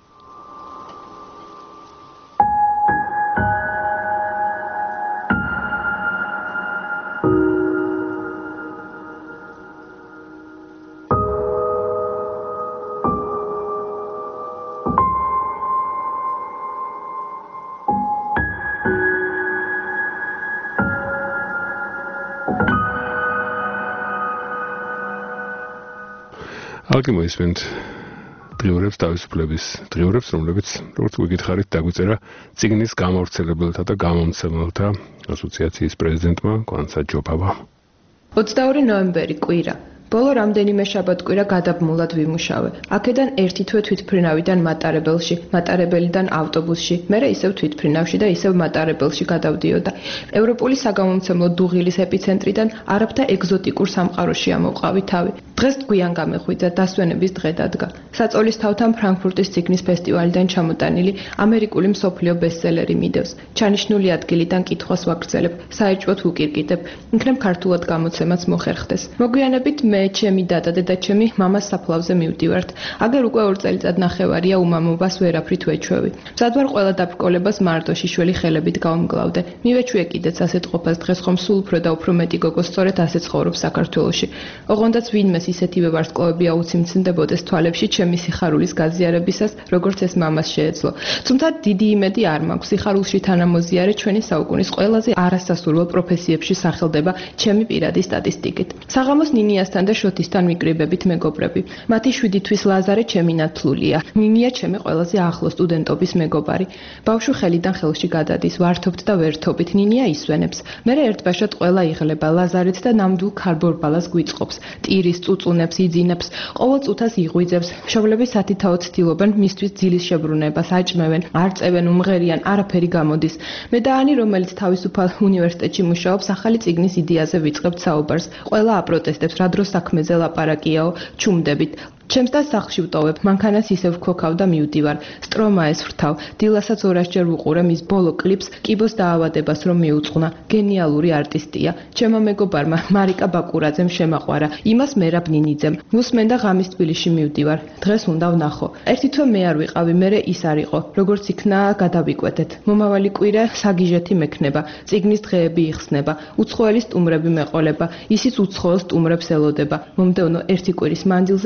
ალკი მოისმენთ დღიურებს თავისუფლების დღიურებს, რომლებიც როგორც ვიგითხარით დაგვიწერა წიგნის გამავრცელებელთა და გამომცემელთა ასოციაციის პრეზიდენტმა გვანცა ჯობავამ. ოცდაორი ნოემბერი კვირა. ბოლო რამდენიმე შაბათ-კვირა გადაბმულად ვიმუშავე. აქედან ერთი თვე თვითმფრინავიდან მატარებელში, მატარებელიდან ავტობუსში, მერე ისევ თვითმფრინავში და ისევ მატარებელში გადავდიოდა. ევროპული საგამომცემლო დუღილის ეპიცენტრიდან არაბთა ეგზოტიკურ სამყაროში ამოვყავი თავი. დღეს გვიან გამეხვიძა, დასვენების დღე დადგა. საწოლის თავთან ფრანკფურტის ციგნის ფესტივალიდან ჩამოტანილი ამერიკული მსოფლიო ბესტსელერი მიდევს. ჩანიშნული ადგილიდან კითხვას ვაგრძელებ, საეჭვოდ ვუკირკიტებ, იქნებ ქართულად გამოცემაც მოხერხდეს. მოგვიანებით მე ჩემი დადა და ჩემი მამას საფლავზე მივდივართ. აგერ უკვე ორ წელიწად ნახევარია უმამობას ვერაფრით ვეჩვევი. მზადვარ ყველა დაბრკოლებას მარტო შიშველი ხელებით გავმგლავდე. მივეჩვიე კიდეც ასეთ ყოფას დღეს ხომ სულ უფრო და უფრო მეტი გოგო სწორედ ასე ცხოვრობს საქართველოში. ოღონდაც ვინმეს ისეთივე ვარსკვლავები აუციმცნდებოდეს თვალებში ჩემი სიხარულის გაზიარებისას, როგორც ეს მამას შეეძლო. თუმცა დიდი იმედი არ მაქვს. სიხარულში თანამოზიარე ჩვენი საუკუნის ყველაზე არასასურველ პროფესიებში სახელდება ჩემი პირადი სტატისტიკით. საღამოს ნინიასთან და შოთისთან მიკრიბებით მეგობრები. მათი შვიდი თვის ლაზარე ჩემი ნათლულია. ნინია ჩემი ყველაზე ახლო სტუდენტობის მეგობარი. ბავშვი ხელიდან ხელში გადადის, ვართობთ და ვერთობით. ნინია ისვენებს. მერე ერთბაშად ყველა იღლება, ლაზარეთ და ნამდვილ ქარბორბალას გვიწყობს. ტირის წუწუნებს, იძინებს, ყოველ წუთას იღვიძებს. მშობლები სათითაოდ ცდილობენ მისთვის ძილის შებრუნებას, აჭმევენ, არ წევენ, უმღერიან, არაფერი გამოდის. მე და ანი, რომელიც თავისუფალ უნივერსიტეტში მუშაობს, ახალი წიგნის იდეაზე ვიწყებთ საუბარს. ყველა აპროტესტებს, რა დროს საქმეზე ლაპარაკიაო, ჩუმდებით. ჩემს და სახლში ვტოვებ, მანქანას ისევ ვქოქავ და მივდივარ. სტრომაეს ვრთავ, დილასაც ორასჯერ ვუყურე მის ბოლო კლიპს, კიბოს დაავადებას რომ მიუძღვნა. გენიალური არტისტია. ჩემო მეგობარმა მარიკა ბაკურაძემ შემაყვარა. იმას მერაბ ნინიძემ. ვუსმენ და ღამის თბილისში მივდივარ. დღეს უნდა ვნახო. ერთი თვე მე არ ვიყავი, მერე ის არ იყო. როგორც იქნა, გადავიკვეთეთ. მომავალი კვირა საგიჟეთი მექნება. წიგნის დღეები იხსნება. უცხოელი სტუმრები მეყოლება. ისიც უცხოელ სტუმრებს ელოდება. მომდევნო ერთი კვირის მანძილზე ეს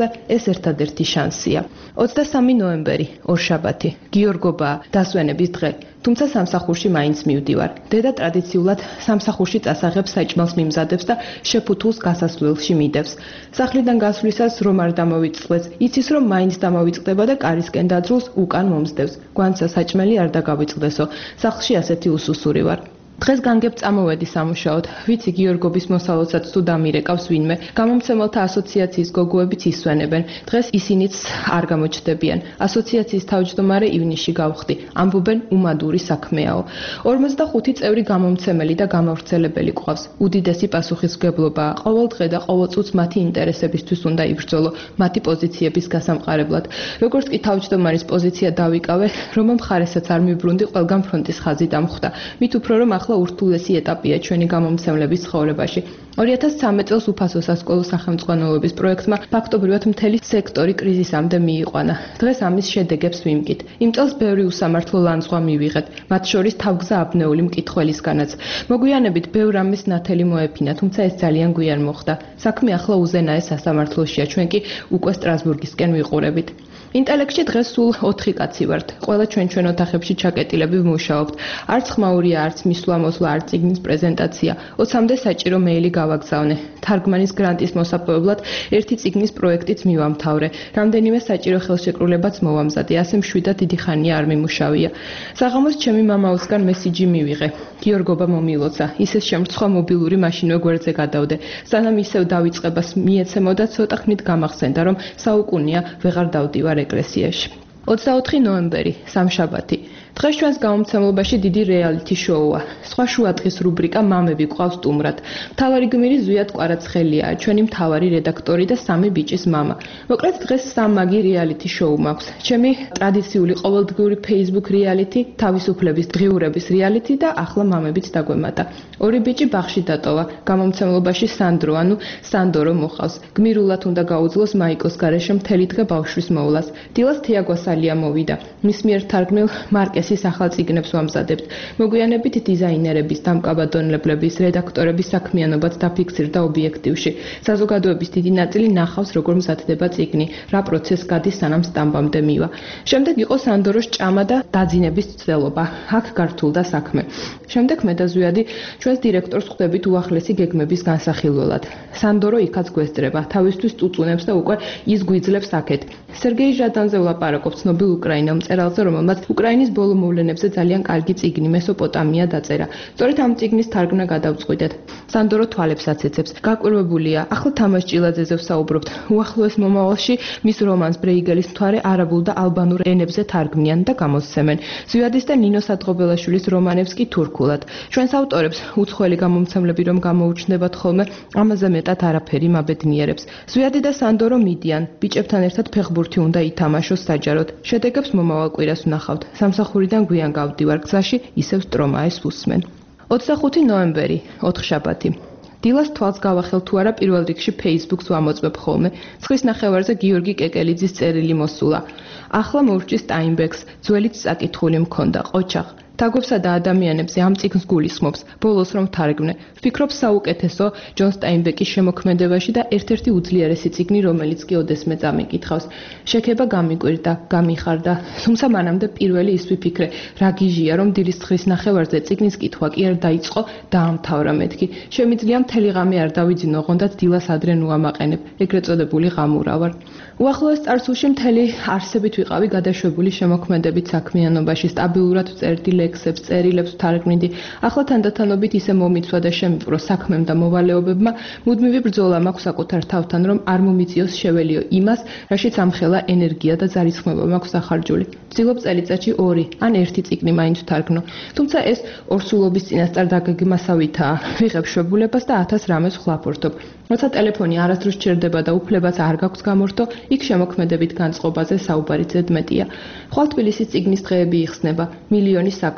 ერთადერთი შანსია. ოცდასამი ნოემბერი, ორშაბათი, გიორგობა, დასვენების დღე. თუმცა სამსახურში მაინც მივდივარ. დედა ტრადიციულად სამსახურში წასაღებს საჭმელს მიმზადებს და შეფუთულს გასასვლელში მიდევს. სახლიდან გასვლისას რომ არ დამოვიწყდეს, იცის რომ მაინც დამოვიწყდება და კარისკენ დაძრულს უკან მომსდევს. გვანცა საჭმელი არ დაგავიწყდესო. სახლში ასეთი უსუსური ვარ. დღეს განგებ წამოვედი სამუშაოდ. ვიცი გიორგობის მოსალოდსაც თუ დამირეკავს ვინმე. გამომცემელთა ასოციაციის გოგოებიც ისვენებენ. დღეს ისინიც არ გამოჩნდებიან. ასოციაციის თავმჯდომარე ივნისში გავხდი. ამბობენ უმადური საქმეაო. ორმოცდახუთი წევრი გამომცემელი და გამავრცელებელი ყავს. უდიდესი პასუხისმგებლობაა. ყოველ დღე და ყოველ წუთს მათი ინტერესებისთვის უნდა იბრძოლო, მათი პოზიციების გასამყარებლად. როგორც კი თავმჯდომარის პოზიცია დავიკავე, რომ მხარესაც არ მიბრუნდი, ყველგან ფრონტის ხაზი დამხვდა. მით უფრო რომ ახლა ურთულესი ეტაპია ჩვენი გამომცემლების ცხოვრებაში. ორი ათას ცხრამეტ წელს უფასო სასკოლო სახელმძღვანელოების პროექტმა ფაქტობრივად მთელი სექტორი კრიზისამდე მიიყვანა. დღეს ამის შედეგებს ვიმკით. იმ წელს ბევრი უსამართლო ლანძღვა მივიღეთ, მათ შორის თავგზა აბნეული მკითხველისგანაც. მოგვიანებით ბევრ ამის ნათელი მოეფინა, თუმცა ეს ძალიან გვიან მოხდა. საქმე ახლა უზენაეს სასამართლოშია, ჩვენ კი უკვე სტრასბურგისკენ ვიყურებით. ინტელექტში დღეს სულ ოთხი კაცი ვართ. ყველა ჩვენ ჩვენ ოთახებში ჩაკეტილები ვმუშაობთ. არც ხმაურია, არც მისვლა-მოსვლა, არც წიგნის პრეზენტაცია. ოცამდე საჭირო მეილი გავაგზავნე. თარგმანის გრანტის მოსაპოვებლად ერთი წიგნის პროექტიც მივამთავრე. რამდენიმე საჭირო ხელშეკრულებაც მოვამზადე. ასე მშვიდად დიდი ხანია არ მიმუშავია. საღამოს ჩემი მამაოსგან მესიჯი მივიღე. გიორგობა მომილოცა. ისე შემრცხვა მობილური მაშინვე გვერდზე გადავდე. სანამ ისევ დავიწყებას მიეცემოდა, ცოტა ხნით გამახსენდა, რომ საუკუნეა ვეღარ დავდივარ ეკლესიაში. ოცდაოთხი ნოემბერი, სამშაბათი. დღეს ჩვენს გამომცემლობაში დიდი რეალიტი შოუა. სხვა შუადღის რუბრიკა მამები ყავს სტუმრად. მთავარი გმირი ზვიად კვარაცხელიაა, ჩვენი მთავარი რედაქტორი და სამი ბიჭის მამა. მოკლედ დღეს სამმაგი რეალიტი შოუ მაქვს. ჩემი ტრადიციული ყოველდღიური Facebook რეალიტი, თავისუფლების დღიურების რეალიტი და ახლა მამებიც დაგვემატა. ორი ბიჭი ბაღში დატოვა. გამომცემლობაში სანდრო, ანუ სანდორო მოხავს. გმირულად უნდა გაუძლოს მაიკოს გარეშე მთელი დღე ბავშვის მოვლას. დილას თიაგვასალია მოვიდა. მის მიერ თარგმნილ მარკეს ის ახალ წიგნებს ვამზადებთ. მოგვიანებით დიზაინერების, დამკაბადონებლების, რედაქტორების საქმიანობაც დაფიქსირდა ობიექტივში. საზოგადოების დიდი ნაწილი ნახავს, როგორ მზადდება წიგნი, რა პროცესს გადის, სანამ სტამბამდე მივა. შემდეგ იყო სანდოროს ჭამა და დაძინების ცდელობა. აქ გართულდა საქმე. შემდეგ მე და ზვიადი ჩვენს დირექტორს ხვდებით უახლესი გეგმების განსახილველად. სანდორო იქაც გვესწრება, თავისთვის წუწუნებს და უკვე ის გვიძლებს აქეთ. სერგეი ჟადანზე ვლაპარაკობ, ცნობილ უკრაინელ მწერალზე, რომელმაც უკრაინის ბოლო მოვლენებზე ძალიან კარგი წიგნი მესოპოტამია დაწერა. სწორედ ამ წიგნის თარგმნა გადავწყვიტეთ. სანდორო თვალებს აცეცებს. გაკვირვებულია. ახლა თამაშ ჭილაძეზე ვსაუბრობთ. უახლოეს მომავალში მის რომანს ბრეიგელის მთვარე არაბულ და ალბანურ ენებზე თარგმნიან და გამოსცემენ. ზვიადის და ნინო სადღობელაშვილის რომანებს კი თურქულად. ჩვენს ავტორებს უცხოელი გამომცემლები რომ გამოუჩნდებათ ხოლმე, ამაზე მეტად არაფერი მაბედნიერებს. ზვიადი და სანდორო მიდიან. ბიჭებთან ერთად ფეხბურთი უნდა ითამაშოს საჯაროდ. შედეგებს მომავალ კვირას ვნახავთ. სამსახურიდან გვიან გავდივარ, გზაში ისევ სტრომაეს უსმენ. ოცდახუთი ნოემბერი, ოთხშაბათი. დილას თვალს გავახელ თუ არა პირველ რიგში Facebook-ს ვამოწმებ ხოლმე. ცხრის ნახევარზე გიორგი კეკელიძის წერილი მოსულა. ახლა მოვჭი Steinbeck-ს, ძველიც საკითხული მქონდა, ყოჩაღ. თაგვებსა და ადამიანებზე ამ წიგნს გულისხმობს, ბოლოს რომ თარგმნე. ვფიქრობ საუკეთესო ჯონ სტაინბეკის შემოქმედებაში და ერთ-ერთი უძლიერესი წიგნი, რომელიც კი ოდესმე წამიკითხავს. შექება გამიკვირდა, გამიხარდა, თუმცა მანამდე პირველი ის ვიფიქრე, რა გიჟია რომ დილის ცხრის ნახევარზე წიგნის კითხვა კი არ დაიწყო, დაამთავრა მეთქი. შემიძლია მთელი ღამე არ დავიძინო, ოღონდაც დილას ადრე ნუამაყენებ, ეგრეთ წოდებული ღამურა ვარ. უახლოეს წარსულში მთელი არსებით ვიყავი გადაშვებული შემოქმედებით საქმიანობაში, სტაბილურად ვწერდი ლექსებს, წერილებს ვთარგმნიდი. ახლა თანდათანობით ისე მომიცვა და შემიპყრო საქმემ და მოვალეობებმა, მუდმივი ბრძოლა მაქვს საკუთარ თავთან, რომ არ მომიწიოს შეველიო იმას, რაშიც ამხელა ენერგია და ძალისხმევა მაქვს ახარჯული. ვცდილობ წელიწადში ორი ან ერთი წიგნი მაინც ვთარგმნო. თუმცა ეს ორსულობის წინასწარ დაგეგმასავითაა. ვიღებ შვებულებას და ათას რამეს ვლაპორტობ. როცა ტელეფონი არასდროს ჩერდება და უფლებაც არ გაქვს გამორთო, იქ შემოქმედებით განწყობაზე საუბარი ზედმეტია. ხვალ თბილისის წიგნის დღეები იხსნება, მილიონი საქმე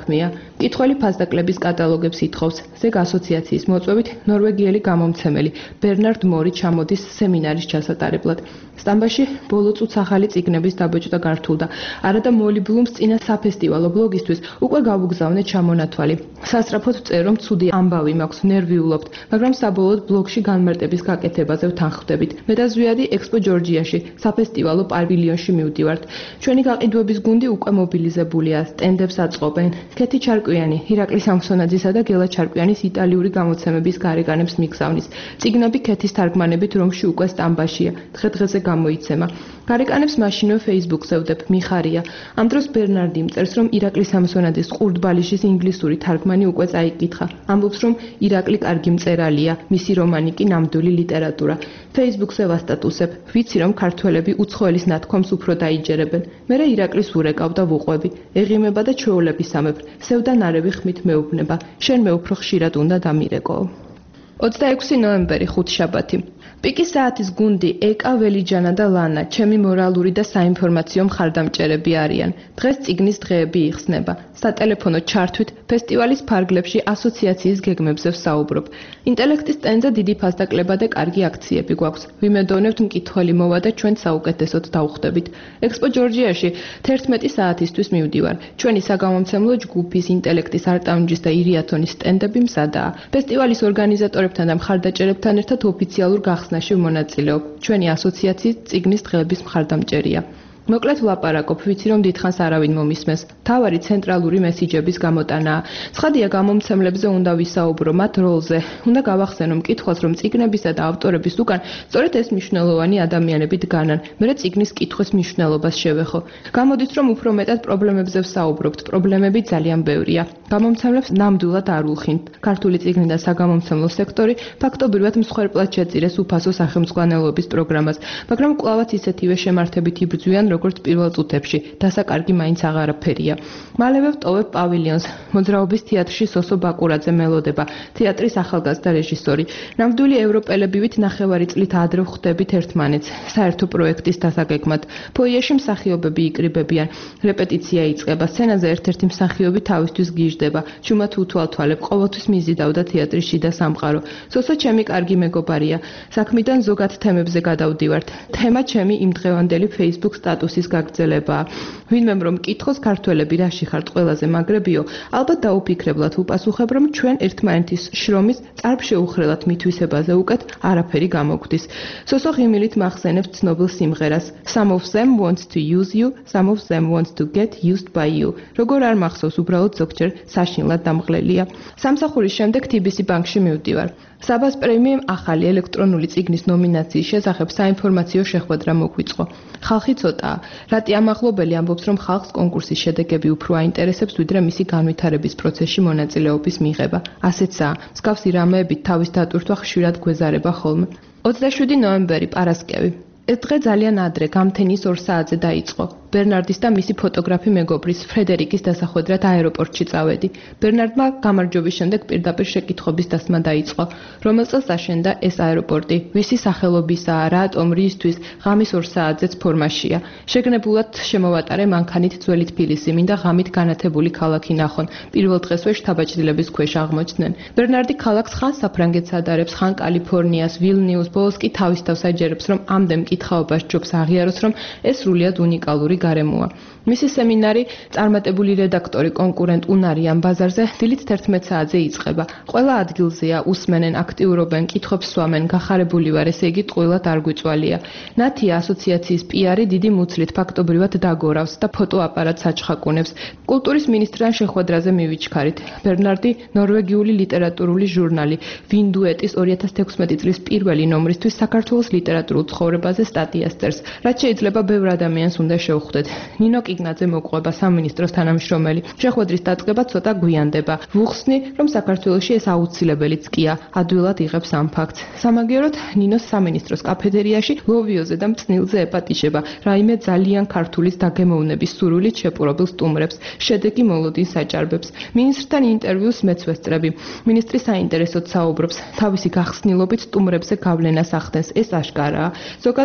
საქმეა. მკითხველი ფასდაკლების კატალოგებს ითხოვს. ზეგ ასოციაციის მოწვევით ნორვეგიელი გამომცემელი ბერნარდ მორი ჩამოდის სემინარის ჩასატარებლად. სტამბაში ბოლო წუთს ახალი წიგნების დაბეჭდა გართულდა. არადა მოლი ბლუმს წინა საფესტივალო ბლოგისთვის უკვე გავუგზავნე ჩამონათვალი. სასწრაფოდ წერ რომ ცუდი ამბავი მაქვს, ნერვიულობთ, მაგრამ საბოლოოდ ბლოგში განმარტების გაკეთებაზე ვთანხმდებით. მე და ზვიადი ექსპო ჯორჯიაში, საფესტივალო პავილიონში მივდივართ. ჩვენი გაყიდვების გუნდი უკვე მობილიზებულია, სტენდებს აწყობენ. ქეთი ჩარკვიანი, ირაკლი სამსონაძისა და გელა ჩარკვიანის იტალიური გამოცემების გარეკანებს მიგზავნის. წიგნები ქეთის თარგმანებით რომში უკვე სტამბაშია. დღე-დღეზე გამოიცემა. გარეკანებს მაშინვე Facebook-ზე ვდებ, მიხარია. ამ დროს ბერნარდი მწერს, რომ ირაკლი სამსონაძის ყურდბალიშის ინგლისური თარგმანი უკვე წაიკითხა. ამბობს, რომ ირაკლი კარგი მწერალია, მისი რომანი კი ნამდვილი ლიტერატურა. Facebook-ზე ვასტატუსებ, ვიცი რომ ქართველები უცხოელის ნათქვამს უფრო დაიჯერებენ. მერე ირაკლის ვურეკავ და ვუყვები. ეღიმება და ჩვეულების ამებ. სევდა ნარევი ხმით მეუბნება. შენ მე უფრო ხშირად უნდა დამირეკო. ოცდაექვსი ნოემბერი ხუთშაბათი. პიკის საათის გუნდი ეკა ველიჯანა და ლანა ჩემი მორალური და საინფორმაციო მხარდამჭერები არიან. დღეს წიგნის დღეები იხსნება. სატელეფონო ჩართვით ფესტივალის ფარგლებში ასოციაციის გეგმებზე ვსაუბრობ. ინტელექტის სტენდზე დიდი ფასდაკლება და კარგი აქციები გვაქვს. ვიმედოვნებთ მკითხველი მოვა და ჩვენ საუკეთესოდ დავხვდებით. ექსპო ჯორჯიაში თერთმეტი საათისთვის მივდივარ. ჩვენი საგამომცემლო ჯგუფის ინტელექტის არტაუნჯის და ირიათონის სტენდები მზადაა. ფესტივალის ორგანიზატორებთან და მხარდაჭერებთან ერთად ოფიციალურ გახსნაში ვმონაწილეობ. ჩვენი ასოციაციის წიგნის დღეების მხარდამჭერია. მოკლედ ვლაპარაკობ, ვიცი რომ დიდხანს არავინ მომისმენს. თავარი ცენტრალური მესიჯების გამოტანაა. ცხადია გამომცემლებზე უნდა ვისაუბრო მათ როლზე. უნდა გავახსენო მკითხვას, რომ წიგნებისა და ავტორების უკან სწორედ ეს მნიშვნელოვანი ადამიანები დგანან. მერე წიგნის კითხვის მნიშვნელობას შევეხო. გამოდით რომ უფრო მეტად პრობლემებზე ვსაუბრობთ. პრობლემები ძალიან ბევრია. გამომცემლებს ნამდვილად არ ულხინთ. ქართული წიგნი და საგამომცემლო სექტორი ფაქტობრივად მსხვერპლად შეწირეს უფასო სახელმძღვანელოების პროგრამას, მაგრამ კვლავაც ისეთივე შემართებით იბრძვიან როგორც პირველ წუთებში, დასაკარგი მაინც აღარაფერია. მალევე ვტოვებ პავილიონს. მოძრაობის თეატრში სოსო ბაკურაძე მელოდება, თეატრის ახალგაზრდა რეჟისორი. ნამდვილი ევროპელებივით ნახევარი წლით ადრე ვხვდებით ერთმანეთს, საერთო პროექტის დასაგეგმად. ფოიეში მსახიობები იკრიბებიან, რეპეტიცია იწყება, სცენაზე ერთ-ერთი მსახიობი თავისთვის გიждდება. ჩუმად უთვალთვალებ, ყოველთვის მიზიდავდა თეატრის შიდა სამყარო. სოსო ჩემი კარგი მეგობარია. საქმიდან ზოგად თემებზე გადავდივართ. თემა ჩემი იმდღევანდელი Facebook სტატუსის გაგრძელებაა. ვინმემ რომ მკითხოს ქართველები რაში ხართ ყველაზე მაგრებიო, ალბათ დაუფიქრებლად უპასუხებ, რომ ჩვენ ერთმანეთის შრომის წარბშეუხრელად მითვისებაზე უკეთ არაფერი გამოგვდის. სოსო ღიმილით მახსენებს ცნობილ სიმღერას. Some of them wants to use you, some of them wants to get used by you. როგორ არ მახსოვს, უბრალოდ ზოგჯერ საშინლად დამღლელია. სამსახურის შემდეგ T B C ბანკში მივდივარ. საბას პრემიუმ ახალი ელექტრონული წიგნის ნომინაციის შესახებ საინფორმაციო შეხვედრა მოგვიწყო. ხალხი ცოტაა. რატი ამაღლობელი ამბობს, რომ ხალხს კონკურსის შედეგები უფრო აინტერესებს, ვიდრე მისი განვითარების პროცესში მონაწილეობის მიღება. ასეცაა. მსგავსი რამეებით თავის დატვირთვა ხშირად გვეზარება ხოლმე. ოცდაშვიდი ნოემბერი პარასკევი. ეს დღე ძალიან ადრე, გამთენის ორ საათზე დაიწყო. ბერნარდის და მისი ფოტოგრაფი მეგობრის ფრედერიკის დასახვედრად აეროპორტში წავედი. ბერნარდმა გამარჯვების შემდეგ პირდაპირ შეკითხვების დასმა დაიწყო. რომელ წელს აშენდა ეს აეროპორტი? ვისი სახელობისაა? რატომ? რისთვის? ღამის ორ საათზეც ფორმაშია. შეგნებულად შემოვატარე მანქანით ძველი თბილისი, მინდა ღამით განათებული ქალაქი ნახონ. პირველ დღესვე შთაბეჭდილების ქვეშ აღმოჩნდნენ. ბერნარდი ქალაქს ხან საფრანგეთს ადარებს, ხან კალიფორნიას, ვილნიუს, ბოლოს კი თავის თავს აჯერებს, რომ ამდენ მკითხაობას ჯობს აღიაროს, რომ ეს სრულიად უნიკალური გარემოა. მისი სემინარი წარმატებული რედაქტორი კონკურენტ უნარიან ბაზარზე დილით თერთმეტ საათზე იწყება. ყველა ადგილზეა, უსმენენ, აქტიურობენ, კითხვებს სვამენ, გახარებული ვარ, ესე იგი ტყუილად არ გვიწვალია. ნათია ასოციაციის პიარი დიდი მუცლით ფაქტობრივად დაგორავს და ფოტოაპარატს აჩხაკუნებს. კულტურის მინისტრთან შეხვედრაზე მივიჩქარით. ბერნარდი ნორვეგიული ლიტერატურული ჟურნალი ვინდუეტის ორი ათას თექვსმეტი წლის პირველი ნომრისთვის საქართველოს ლიტერატურულ ცხოვრებაზე სტატიას წერს, რაც შეიძლება ბევრ ადამიანს უნდა შევხვდეთ. ნინო კიგნაძე მოყვება სამინისტროს თანამშრომელი. შეხვედრის დაწყება ცოტა გვიანდება. ვუხსნი, რომ საქართველოში ეს აუცილებელიც კია, ადვილად იღებს ამ ფაქტს. სამაგიეროდ ნინოს სამინისტროს კაფედერიაში ლოვიოზე და მწნილზე ეპატიშება, რაიმე ძალიან ქართულის დაგემოვნების სურვილით შეპყრობილ სტუმრებს. შედეგი მოლოდინს აჭარბებს. მინისტრთან ინტერვიუს მეც ვესწრები. მინისტრი საინტერესოდ საუბრობს, თავისი გახსნილობით სტუმრებზე გავლენას ახდენს, ეს აშკარაა. ზოგადად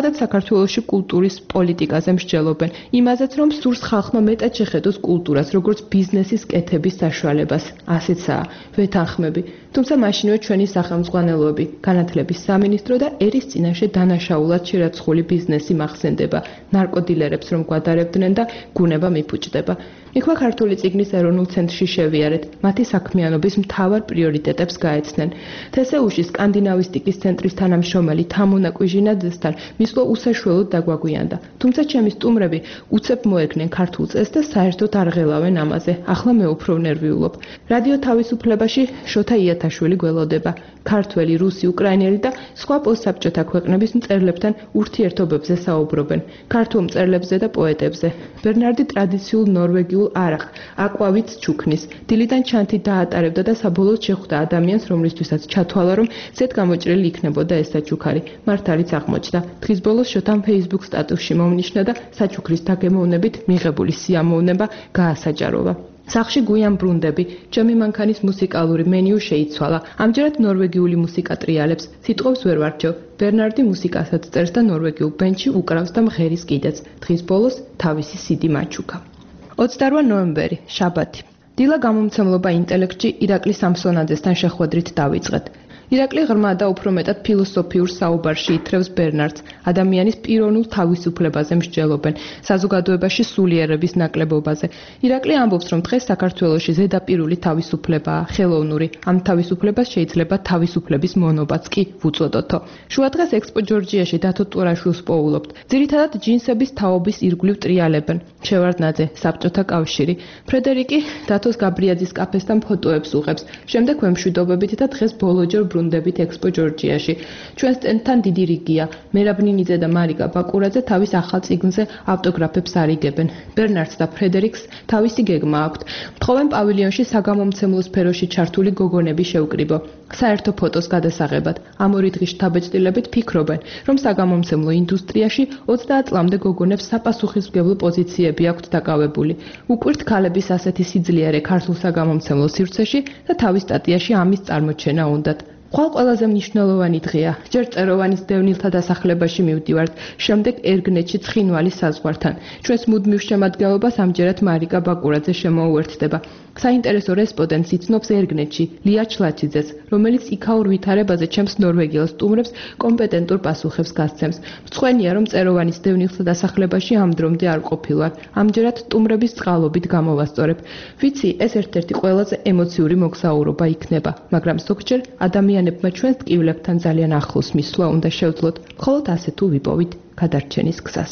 ძირითადად საქართველოში კულტურის პოლიტიკაზე მსჯელობენ, იმაზეც რომ სურს ხალხმა მეტად შეხედოს კულტურას, როგორც ბიზნესის კეთების საშუალებას. ასეცაა ვეთანხმები. თუმცა მაშინვე ჩვენი სახელმძღვანელოები, განათლების სამინისტრო და ერის წინაშე დანაშაულად შერაცხული ბიზნესი მახსენდება, ნარკოდილერებს რომ გვადარებდნენ და გუნება მიფუჭდება. იქმა ქართული წიგნის ეროვნულ ცენტრში შევიარეთ, მათი საქმიანობის მთავარ პრიორიტეტებს გაეცნენ. თესეუში სკანდინავისტიკის ცენტრის თანამშრომელი თამუნა კვიჟინაძესთან მისვლა უსაშველოდ დაგვაგვიანდა. თუმცა ჩემი სტუმრები უცებ მოეკნენ ქართულ წესს და საერთოდ არ ღელავენ ამაზე. ახლა მე უფრო ნერვიულობ. რადიო თავისუფლებაში შოთა იათაშვილი გველოდება. ქართველი, რუსი, უკრაინელი და სხვა პოსტსაბჭოთა ქვეყნების მწერლებთან ურთიერთობებზე საუბრობენ. ქართულ მწერლებზე და პოეტებზე. ბერნარდი ტრადიციულ ნორვეგიულ არახ, აკვავიც ჩუქნის. დილიდან ჩანთი დაატარებდა და საბოლოოდ შეხვდა ადამიანს, რომლისთვისაც ჩათვალა, რომ ზედ გამოჭრილი იქნებოდა ეს საჩუქარი. მართალიც აღმოჩნდა. დღის ბოლოს შოთამ Facebook სტატუსში მომნიშნა და საჩუქრის დაგემოვნებით მიღებული სიამოვნება გაასაჯაროვა. სახში გვიან ბრუნდები, ჩემი მანქანის მუსიკალური მენიუ შეიცვალა. ამჯერად ნორვეგიული მუსიკა ტრიალებს, სიტყვებს ვერ ვარჩევ. ბერნარდი მუსიკასაც წერს და ნორვეგიულ ბენდში უკრავს და მღერის კიდეც. დღის ბოლოს თავისი სიდი მაჩუქა. ოცდაოთხი ნოემბერი, შაბათი. დილა გამომცემლობა ინტელექტში ირაკლი სამსონაძესთან შეხვედრით დავიწყეთ. ირაკლი ღრმა და უფრო მეტად ფილოსოფიურ საუბარში ითრევს ბერნარდს, ადამიანის პიროვნულ თავისუფლებაზე მსჯელობენ, საზოგადოებაში სულიერების ნაკლებობაზე. ირაკლი ამბობს, რომ დღეს საქართველოში ზედაპირული თავისუფლებაა, ხელოვნური. ამ თავისუფლებას შეიძლება თავისუფლების მონობაც კი ვუწოდოთო. შუადღეს ექსპო ჯორჯიაში დათო ტურაშვილს პოულობთ. ძირითადად ჯინსების თაობის ირგვლივ ტრიალებენ. შევარდნაძე, საბჭოთა კავშირი. ფრედერიკი დათოს გაბრიაძის კაფესთან ფოტოებს უღებს. შემდეგ ვემშვიდობებით და დღეს ბოლოჯერ ბრუნდებით ექსპო ჯორჯიაში. ჩვენ სტენდთან დიდი რიგია. მერაბნინიძე და მარიკა ბაკურაძე თავის ახალ წიგნზე ავტოგრაფებს არიგებენ. ბერნარდს და ფრედერიკს თავისი გეგმა აქვთ. თხოვენ პავილიონში საგამომცემლო სფეროში ჩართული გოგონები შევკრიბო. საერთო ფოტოს გადასაღებად. ამ ორი დღის შთაბეჭდილებით ფიქრობენ, რომ საგამომცემლო ინდუსტრიაში ოცდაათ წლამდე გოგონებს საპასუხისმგებლო პოზიციები აქვთ დაკავებული. უკვირთ ქალების ასეთი სიძლიერე ქართულ საგამომცემლო სივრცეში და თავის სტატიაში ამის წარმოჩენა უნდათ. ხვალ ყველაზე მნიშვნელოვანი დღეა. ჯერ წეროვანის დევნილთა დასახლებაში მივდივართ, შემდეგ ერგნეთში ცხინვალის საზღვართან. ჩვენს მუდმივ შემადგენლობას ამჯერად მარიკა ბაკურაძე შემოუერთდება. საინტერესო რესპონდენტს იცნობს ერგნეთში, ლია ჩლაჩიძეს, რომელიც იქაურ ვითარებაზე ჩემს ნორვეგიელ სტუმრებს კომპეტენტურ პასუხებს გასცემს. მწვენია, რომ წეროვანის დევნილთა დასახლებაში ამ დრომდე არ ყოფილვარ. ამჯერად სტუმრების წყალობით გამოვასწორებ. ვიცი, ეს ერთ-ერთი ყველაზე ემოციური მოგზაურობა იქნება, მაგრამ ზოგჯერ ადამიანებმა ჩვენს ტკივილებთან ძალიან ახლოს მისვლა უნდა შევძლოთ, მხოლოდ ასე თუ ვიპოვით გადარჩენის გზას.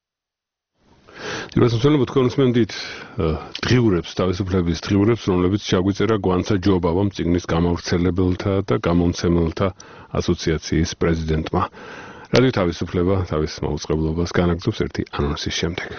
Დილასწორებთ თქვენ უსმენთ დღიურებს, თავისუფლების დღიურებს, რომლებიც ჩაგვიწერა გვანცა ჯობავამ წიგნის გამავრცელებელთა და გამომცემელთა ასოციაციის პრეზიდენტმა. რადიო თავისუფლება თავის მაუწყებლობას განაგრძობს ერთი ანონსის შემდეგ.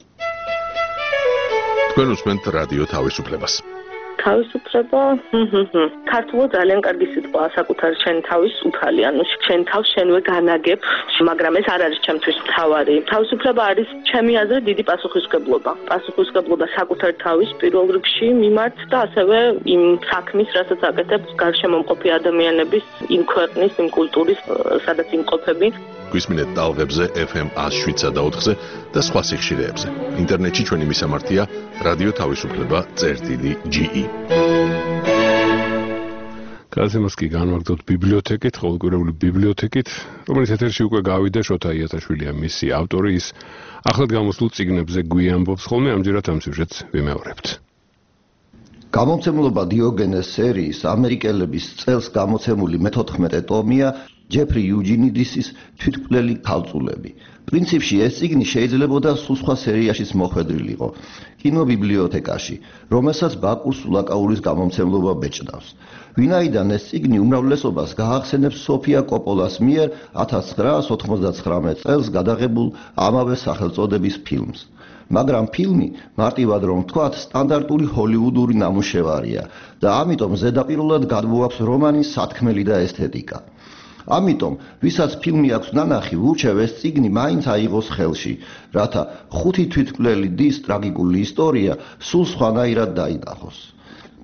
თქვენ უსმენთ რადიო თავისუფლებას. თავისუფლება, ქართულად ძალიან კარგი სიტყვაა, საკუთარ შენ თავის უფალი, ანუ შენ თავს შენვე განაგებ, მაგრამ ეს არ არის ჩემთვის მთავარი. თავისუფლება არის ჩემი აზრით დიდი პასუხისმგებლობა. პასუხისმგებლობა საკუთარ თავის პირველ რიგში მიმართ და ასევე იმ საქმის, რასაც აკეთებ გარშემომყოფი ადამიანების, იმ ქვეყნის, იმ კულტურის, სადაც იმყოფები. გვისმინეთ ტალღებზე ეფ ემ ათს ოთხზე და სხვა სიხშირეებზე. ინტერნეტში ჩვენი მისამართია რადიო თავისუფლება წერტილი ჯი ი. გაზემოს კი განვაგრძოთ ბიბლიოთეკით, ყოველკვირეული ბიბლიოთეკით, რომელიც ეთერში უკვე გავიდა, შოთა იათაშვილია მისი ავტორი, ის ახლად გამოსულ წიგნებზე გვიამბობს ხოლმე, ამჯერად ამ სიუჟეტს ვიმეორებთ. გამომცემლობა დიოგენეს სერიის ამერიკელების წელს გამოცემული მეთოთხმეტე ტომია ჯეფრი იუჯინიდისის თვითმკვლელი ქალწულები. პრინციპში ეს წიგნი შეიძლებოდა სულ სხვა სერიაშიც მოხვედრილიყო, კინობიბლიოთეკაში, რომელსაც ბაკურს ულაკაურის გამომცემლობა ბეჭდავს. ვინაიდან ეს წიგნი უმრავლესობას გაახსენებს სოფია კოპოლას მიერ ათას ცხრაას ოთხმოცდაცხრამეტ წელს გადაღებულ ამავე სახელწოდების ფილმს. მაგრამ ფილმი, მარტივად რომ ვთქვათ, სტანდარტული ჰოლივუდური ნამუშევარია და ამიტომ ზედაპირულად გადმოაქვს რომანის სათქმელი და ესთეტიკა. ამიტომ, ვისაც ფილმი აქვს ნანახი, ვურჩევ ეს წიგნი მაინც აიღოს ხელში, რათა ხუთი თვითმკვლელი დის ტრაგიკული ისტორია სულ სხვანაირად დაინახოს.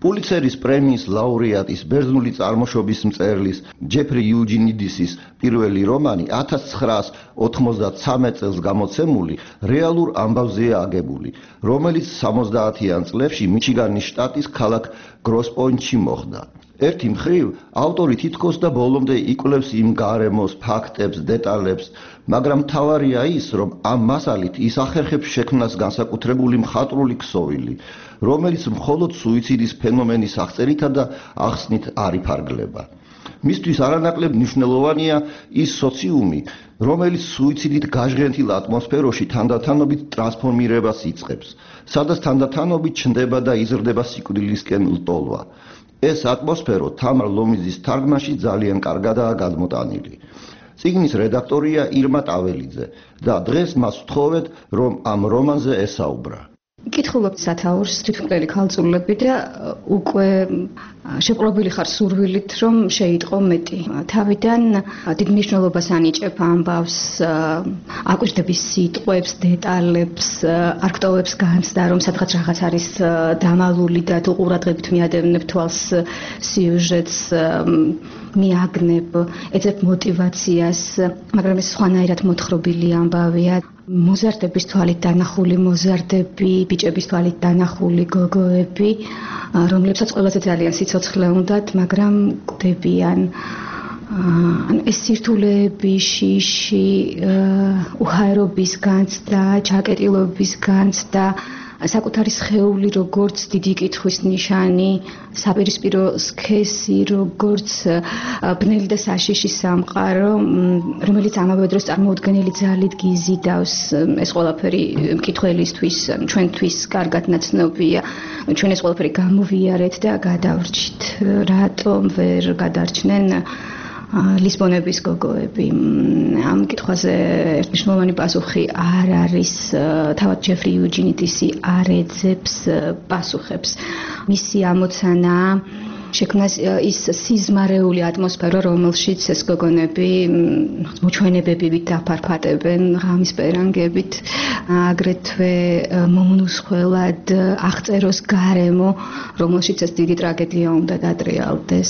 პულიცერის პრემიის ლაურეატის ბერძნული წარმოშობის მწერლის ჯეფრი იუჯინიდისის პირველი რომანი ათას ცხრაას ოთხმოცდათსამე წელს გამოცემული რეალურ ამბავზეა აგებული, რომელიც სამოცდაათიან წლებში მიჩიგანის შტატის ქალაქ გროსპოინტში მოხდა. ერთი მხრივ ავტორი თითქოს და ბოლომდე იკვლევს იმ გარემოს, ფაქტებს, დეტალებს, მაგრამ მთავარია ის, რომ ამ მასალით ის ახერხებს შექმნას განსაკუთრებული მხატვრული ქსოვილი, რომელიც მხოლოდ სუიციდის ფენომენის აღწერითა და ახსნით არ იფარგლება. მისთვის არანაკლებ მნიშვნელოვანია ის სოციუმი, რომელიც სუიციდით გაჟღენთილ ატმოსფეროში თანდათანობით ტრანსფორმირებას იწყებს, სადაც თანდათანობით ჩნდება და იზრდება სიკვდილისკენ ლტოლვა. ეს ატმოსფერო თამარ ლომიძის თარგმანში ძალიან კარგადაა გადმოტანილი. წიგნის რედაქტორია ირმა ტაველიძე და დღეს მას ვთხოვეთ, რომ ამ რომანზე ესაუბრა. კითხულობთ სათაურს თვითმკვლელი ქალწულები და უკვე შეპყრობილი ხარ სურვილით, რომ შეიტყო მეტი. თავიდან დიდ მნიშვნელობას ანიჭებ ამბავს, აკვირდების სიტყვებს, დეტალებს, არქტოვებს განცდა, რომ სადღაც რაღაც არის დამალული და თუ ყურადღებით მიადევნებ თვალს სიუჟეტს, მიაგნებ, ეძებ мотиваციას, მაგრამ ეს სხვანაირად მოთხრობილი ამბავია. მოზარდების თვალით დანახული მოზარდები, ბიჭების თვალით დანახული გოგოები, რომლებსაც ყველაზე ძალიან სიცოცხლე უნდათ, მაგრამ კვდებიან. ანუ ეს სირთულეები, შიში, უხაერობის განცდა, ჩაკეტილობის განცდა, საკუთარი სხეული როგორც დიდი კითხვის ნიშანი, საპირისპირო სქესი როგორც ბნელი და საშიში სამყარო, რომელიც ამავე დროს წარმოუდგენელი ძალით გიზიდავს. ეს ყველაფერი მკითხველისთვის, ჩვენთვის კარგად ნაცნობია. ჩვენ ეს ყველაფერი გამოვიარეთ და გადავრჩით. რატომ ვერ გადარჩნენ ლისბონების გოგოები? ამ კითხვაზე მნიშვნელოვანი პასუხი არ არის. თავად ჯეფრი იუჯინიდისი არ ეძებს პასუხებს. მისი ამოცანა შექმნას ის სიზმარეული ატმოსფერო, რომელშიც ეს გოგონები მოჩვენებებით დაფარფატებენ ღამის პერანგებით, აგრეთვე მომნუსხველად აღწეროს გარემო, რომელშიც ეს დიდი ტრაგედია უნდა დატრიალდეს.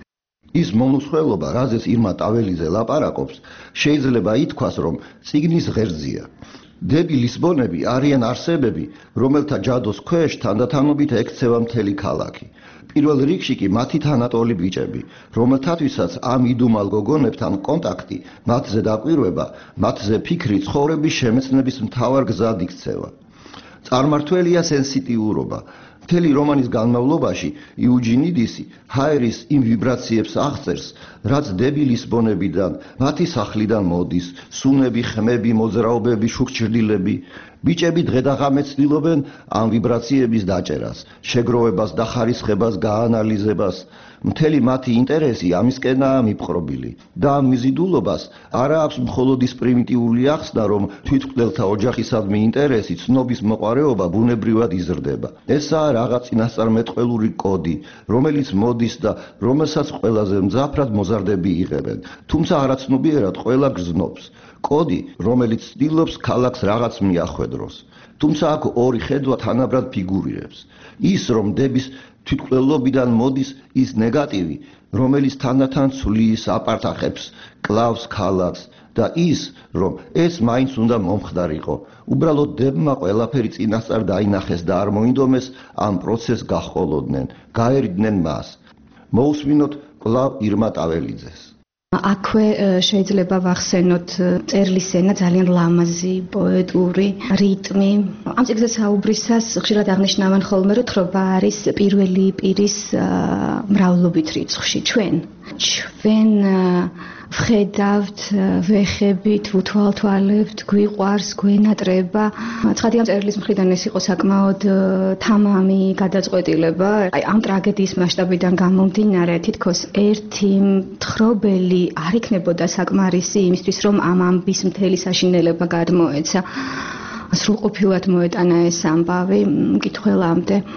ის მომნუსხველობა, რაზეც ირმა ტაველიძე ლაპარაკობს, შეიძლება ითქვას, რომ წიგნის ღერძია. დები ლისბონები არიან არსებები, რომელთა ჯადოს ქვეშ თანდათანობით ექცევა მთელი ქალაქი. პირველ რიგში კი მათი თანატოლი ბიჭები, რომელთათვისაც ამ იდუმალ გოგონებთან კონტაქტი, მათზე დაკვირვება, მათზე ფიქრი ცხოვრების შემეცნების მთავარ გზად იქცევა. წარმმართველია სენსიტიურობა. მთელი რომანის განმავლობაში იუჯინიდისი ჰაერის იმ ვიბრაციებს აღწერს, რაც დები ლისბონებიდან, მათი სახლიდან მოდის, სუნები, ხმები, მოძრაობები, შუქჭრდილები. ბიჭები დღედაღამე ცდილობენ ამ ვიბრაციების დაჭერას, შეგროვებას და ხარისხებას, გაანალიზებას. მთელი მათი ინტერესი ამისკენაა მიპყრობილი და ამ მიზიდულობას არა აქვს მხოლოდ ის პრიმიტიული ახსნა, რომ თვითმკვლელთა ოჯახისადმი ინტერესი, ცნობის მოყვარეობა ბუნებრივად იზრდება. ესაა რაღაც წინასწარმეტყველური კოდი, რომელიც მოდის და რომელსაც ყველაზე მძაფრად მოზარდები იღებენ, თუმცა არაცნობიერად ყველა გრძნობს. კოდი, რომელიც ცდილობს ქალაქს რაღაც მიახვედროს. თუმცა აქ ორი ხედვა თანაბრად ფიგურირებს. ის, რომ დების თვითმკვლელობიდან მოდის ის ნეგატივი, რომელიც თანდათან ცვლის, აპარტახებს, კლავს ქალაქს და ის, რომ ეს მაინც უნდა მომხდარიყო. უბრალოდ დებმა ყველაფერი წინასწარ დაინახეს და არ მოინდომეს ამ პროცესს გაჰყოლოდნენ, გაერიდნენ მას. მოусმინოთ კლავ ირმა ტაველიძეს. აქვე შეიძლება ვახსენოთ წერლის ენა, ძალიან ლამაზი, პოეტური რიტმი. ამ წიგნზე საუბრისას ხშირად აღნიშნავენ ხოლმე, რომ თხრობა არის პირველი პირის მრავლობით რიცხვში. ჩვენ ჩვენ ვხედავთ, ვეხებით, ვუთვალთვალებთ, გვიყვარს, გვენატრება. ცხადია, წერლის მხრიდან ეს იყო საკმაოდ თამამი გადაწყვეტილება. აი ამ ტრაგედიის მასშტაბიდან გამომდინარე, თითქოს ერთი მთხრობელი არ იქნებოდა საკმარისი იმისთვის, რომ ამ ამბის მთელი საშინელება გადმოეცა. სრულყოფილად მოეტანა ეს ამბავი მკითხველამდე.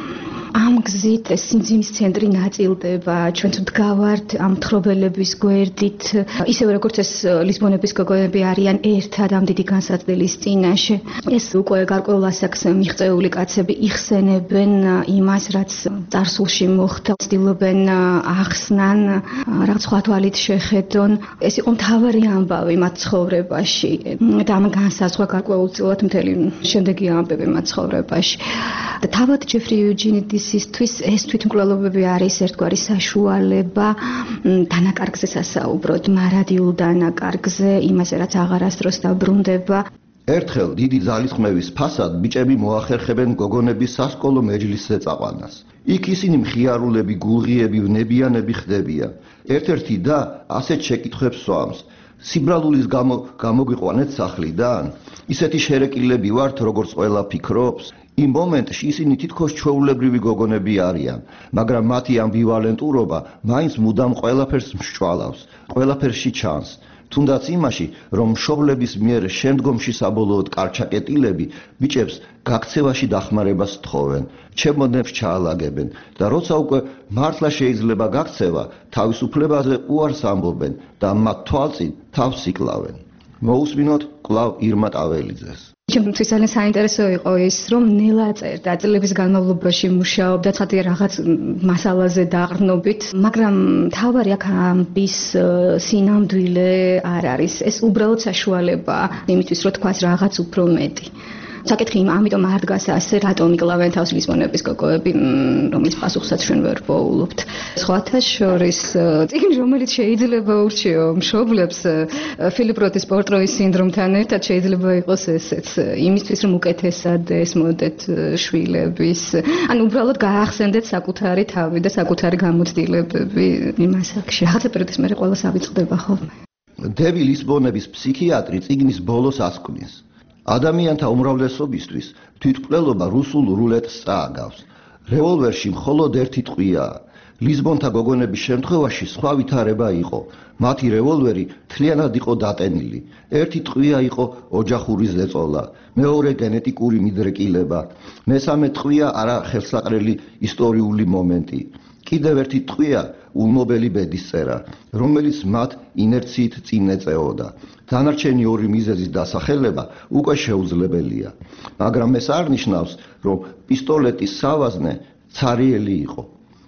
ამ გზით სიმძიმის ცენტრი ნაწილდება, ჩვენ თუ დგავართ ამ მთხრობელების გვერდით, ისევე როგორც ეს ლისბონების გოგონები არიან ერთად ამ დიდი განსაცდელის წინაშე. ეს უკვე გარკვეულ ასაკს მიღწეული კაცები იხსენებენ იმას, რაც წარსულში მოხდა, ცდილობენ ახსნან, რაღაც სხვა თვალით შეხედონ. ეს იყო მთავარი ამბავი მათ ცხოვრებაში და ამ განსაზღვრა გარკვეულწილად მთელი შემდეგი ამბები მათ ცხოვრებაში. და თავად ჯეფრი იუჯინიდისისთვის ეს თვითმკვლელობები არის ერთგვარი საშუალება დანაკარგზე სასაუბროთ, მარადიულ დანაკარგზე, იმაზე რაც აღარასდროს დაბრუნდება. ერთხელ დიდი ძალისხმევის ფასად ბიჭები მოახერხებენ გოგონების სასკოლო მეჯლისზე წაყვანას. იქ ისინი მხიარულები, გულღიები, ვნებიანები ხდებიან. ერთ-ერთი და ასეთ შეკითხვებს სვამს: სიბრალულის გამო გამოგვიყვანეთ სახლიდან? ისეთი შერეკილები ვართ, როგორც ყველა ფიქრობს? იმ მომენტში ისინი თითქოს ჩვეულებრივი გოგონები არიან, მაგრამ მათი ამბივალენტურობა მაინც მუდამ ყველაფერს მსჭვალავს, ყველაფერში ჩანს. თუნდაც იმაში, რომ მშობლების მიერ შემდგომში საბოლოოდ კარჩაკეტილები ბიჭებს გაქცევაში დახმარებას თხოვენ, ჩემოდნებს ჩაალაგებენ და როცა უკვე მართლა შეიძლება გაქცევა, თავისუფლებაზე უარს ამბობენ და მათ თვალწინ თავს იკლავენ. მოусმინოთ კვლავ ირმა ტაველიძეს. ჩემთვის ძალიან საინტერესო იყო ის, რომ ნელა წერდა წლების განმავლობაში მუშაობდა ცხადია რაღაც მასალაზე დაყრდნობით, მაგრამ თავარი აქ ამბის სინამდვილე არ არის. ეს უბრალოდ საშუალებაა იმისთვის, რომ თქვას რაღაც უფრო მეტი. საკითხი იმ ამიტომ არ დგას ასე, რატომ იკლავენ თავს ლისბონების გოგოები, რომლის პასუხსაც ჩვენ ვერ პოულობთ. სხვათა შორის წიგნი, რომელიც შეიძლება ურჩიო მშობლებს ფილიპ როთის პორტროის სინდრომთან ერთად შეიძლება იყოს ესეც, იმისთვის რომ უკეთესად ესმოდეთ შვილების, ანუ უბრალოდ გაახსენდეთ საკუთარი თავი და საკუთარი გამოცდილებები იმ ასაკში. რაღაცა პერიოდის მერე ყველა ავიწყდება ხოლმე. დევი ლისბონების ფსიქიატრი წიგნის ბოლოს ასკვნის: ადამიანთა უმრავლესობისთვის თვითმკვლელობა რუსულ რულეტს წააგავს. რევოლვერში მხოლოდ ერთი ტყვიაა. ლისბონთა გოგონების შემთხვევაში სხვა ვითარება იყო. მათი რევოლვერი მთლიანად იყო დატენილი. ერთი ტყვია იყო ოჯახური ზეწოლა, მეორე გენეტიკური მიდრეკილება, მესამე ტყვია არა ხელსაყრელი ისტორიული მომენტი. კიდევ ერთი ტყვია ულმობელი ბედისწერა, რომელიც მათ ინერციით წინ ეწეოდა. დანარჩენი ორი მიზეზის დასახელება უკვე შეუძლებელია, მაგრამ ეს არ ნიშნავს, რომ პისტოლეტის სავაზნე ცარიელი იყო.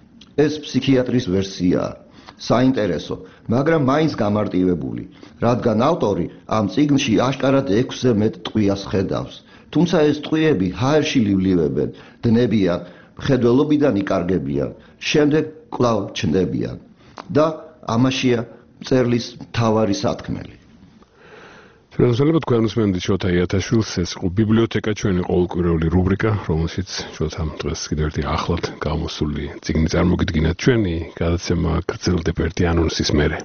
ეს ფსიქიატრის ვერსიაა, საინტერესო, მაგრამ მაინც გამარტივებული, რადგან ავტორი ამ წიგნში აშკარად ექვსზე მეტ ტყვიას ხედავს. თუმცა ეს ტყვიები ჰაერში ლივლივებენ, დნებიან, მხედველობიდან იკარგებიან, შემდეგ კვლავ ჩნდებიან და ამაშია მწერლის მთავარი სათქმელი. შეიძლება თქვენ უსმენთ შოთა იათაშვილს, ეს იყო ბიბლიოთეკა, ჩვენი ყოველკვირეული რუბრიკა, რომელშიც შოთამ დღეს კიდევ ერთი ახლად გამოსული წიგნი წარმოგიდგინათ ჩვენი გადაცემა გრძელდება ერთი ანონსის მერე.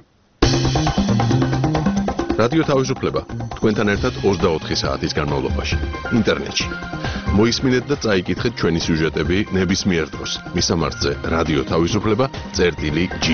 რადიო თავისუფლება თქვენთან ერთად ოცდაოთხი საათის განმავლობაში ინტერნეტში. მოისმინეთ და წაიკითხეთ ჩვენი სიუჟეტები ნებისმიერ დროს. მისამართზე რადიო თავისუფლება წერტილი ჯი.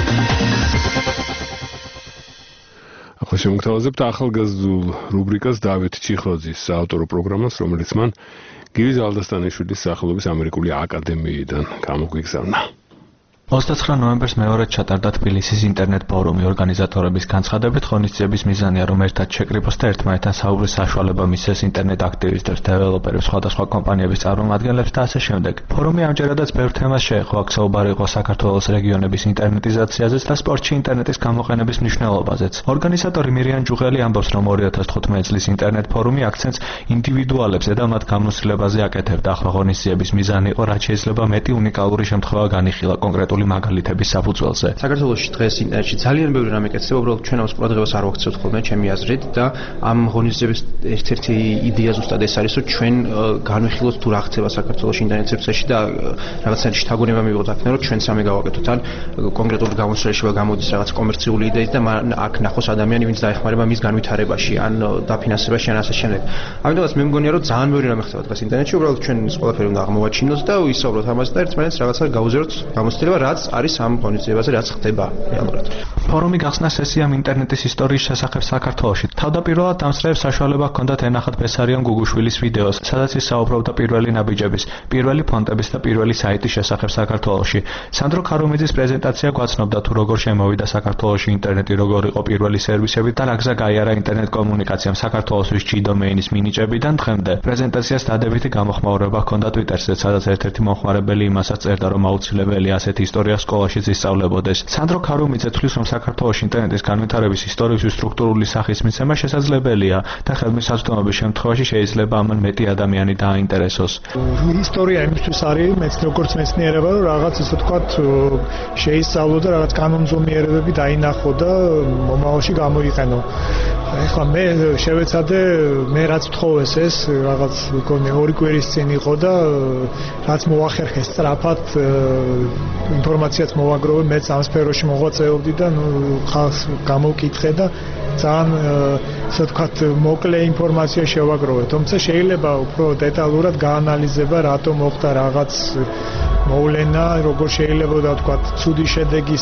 ახლა შემოგთავაზებთ ახალგაზრდულ რუბრიკას დავით ჩიხოძის საავტორო პროგრამას, რომელიც მან გივი ზალდასტანიშვილის სახელობის ამერიკული აკადემიიდან გამოგვიგზავნა. ოცდაცხრა ნოემბერს მეორედ ჩატარდა თბილისის ინტერნეტ ფორუმი. ორგანიზატორების განცხადებით, ღონისძიების მიზანია, რომ ერთად შეკრიბოს და ერთმანეთთან საუბრის საშუალება მისცეს ინტერნეტ აქტივისტებს, დეველოპერებს, სხვადასხვა კომპანიების წარმომადგენლებს და ასე შემდეგ. ფორუმი ამჯერადაც ბევრ თემას შეეხო. აქ საუბარი იყო საქართველოს რეგიონების ინტერნეტიზაციაზეც და სპორტში ინტერნეტის გამოყენების მნიშვნელობაზეც. ორგანიზატორი მირიან ჯუღელი ამბობს, რომ ორი ათას თხუთმეტი წლის ინტერნეტ ფორუმი აქცენტს ინდივიდუალებზე და მათ გამოცდილებაზე აკეთებდა. ახლა ღონისძიების მიზანი იყო, რაც შეიძლება მეტი უნიკალური შემთხვევა განიხილა კონკრეტულ მაგალითების საფუძველზე. საქართველოში დღეს ინტერნეტში ძალიან ბევრი რამე კეთდება, უბრალოდ ჩვენ ამას ყურადღებას არ ვაქცევთ ხოლმე, ჩემი აზრით და ამ ღონისძიების ერთ-ერთი იდეა ზუსტად ეს არის, რომ ჩვენ განვიხილოთ თუ რა ხდება საქართველოში ინტერნეტ სივრცეში და რაღაცა შთაგონება მივიღოთ აქ, რომ ჩვენ სამი გავაკეთოთ, ან კონკრეტული გამოცდილება გამოდის რაღაც კომერციული იდეით და აქ ნახოს ადამიანი, ვინც დაეხმარება მის განვითარებაში, ან დაფინანსებაში, ან ასე შემდეგ. ამიტომაც მე მგონია, რომ ძალიან ბევრი რამე ხდება დღეს ინტერნეტში, უბრალოდ ჩვენ ეს ყველაფერი უნდა აღმოვაჩინოთ და ვისაუბროთ ამაზე და ერთმანეთს რაღაცა გავუზიაროთ გამოცდილება რაც არის ამ ღონისძიებაზე, რაც ხდება რეალურად. ფორუმი გახსნა სესიამ ინტერნეტის ისტორიის შესახებ საქართველოში. თავდაპირველად დამსწრეებს საშუალება ჰქონდათ ენახათ ბესარიონ გუგუშვილის ვიდეოს, სადაც ის საუბრობდა პირველი ნაბიჯების, პირველი ფონტების და პირველი საიტის შესახებ საქართველოში. სანდრო ქარუმიძის პრეზენტაცია გვაცნობდა თუ როგორ შემოვიდა საქართველოში ინტერნეტი, როგორ იყო პირველი სერვისები და რა გზა გაიარა ინტერნეტ კომუნიკაციამ საქართველოსთვის ჯი დომეინის მინიჭებიდან დღემდე. პრეზენტაციას დადებითი გამოხმაურება ჰქონდა Twitter-ზე, სადაც ერთ-ერთი მომხმარებელი იმასაც წერდა, რომ აუცილებელია ასეთი ისტორია სკოლაშიც ისწავლებოდეს. სანდრო ქარუმიძე თვლის, რომ საქართველოში ინტერნეტის განვითარების ისტორიისთვის სტრუქტურული სახის მიცემა შესაძლებელია და ხელმისაწვდომობის შემთხვევაში შეიძლება ამან მეტი ადამიანი დააინტერესოს. ისტორია იმისთვის არის მეც როგორც მეცნიერება, რომ რაღაც ისე ვთქვათ შეისწავლო და რაღაც კანონზომიერებები დაინახო და მომავალში გამოიყენო. ეხლა მე შევეცადე მე რაც ვთხოვეს ეს რაღაც მგონი ორი კვირის წინ იყო და რაც მოახერხეს სწრაფად ინფორმაციაც მოვაგროვე, მეც ამ სფეროში მოღვაწეობდი და ნუ ხალხს გამოვკითხე და ძალიან ასე ვთქვათ მოკლე ინფორმაცია შევაგროვე, თუმცა შეიძლება უფრო დეტალურად გაანალიზება რატომ მოხდა რაღაც მოვლენა, როგორ შეიძლება ვთქვათ ცუდი შედეგის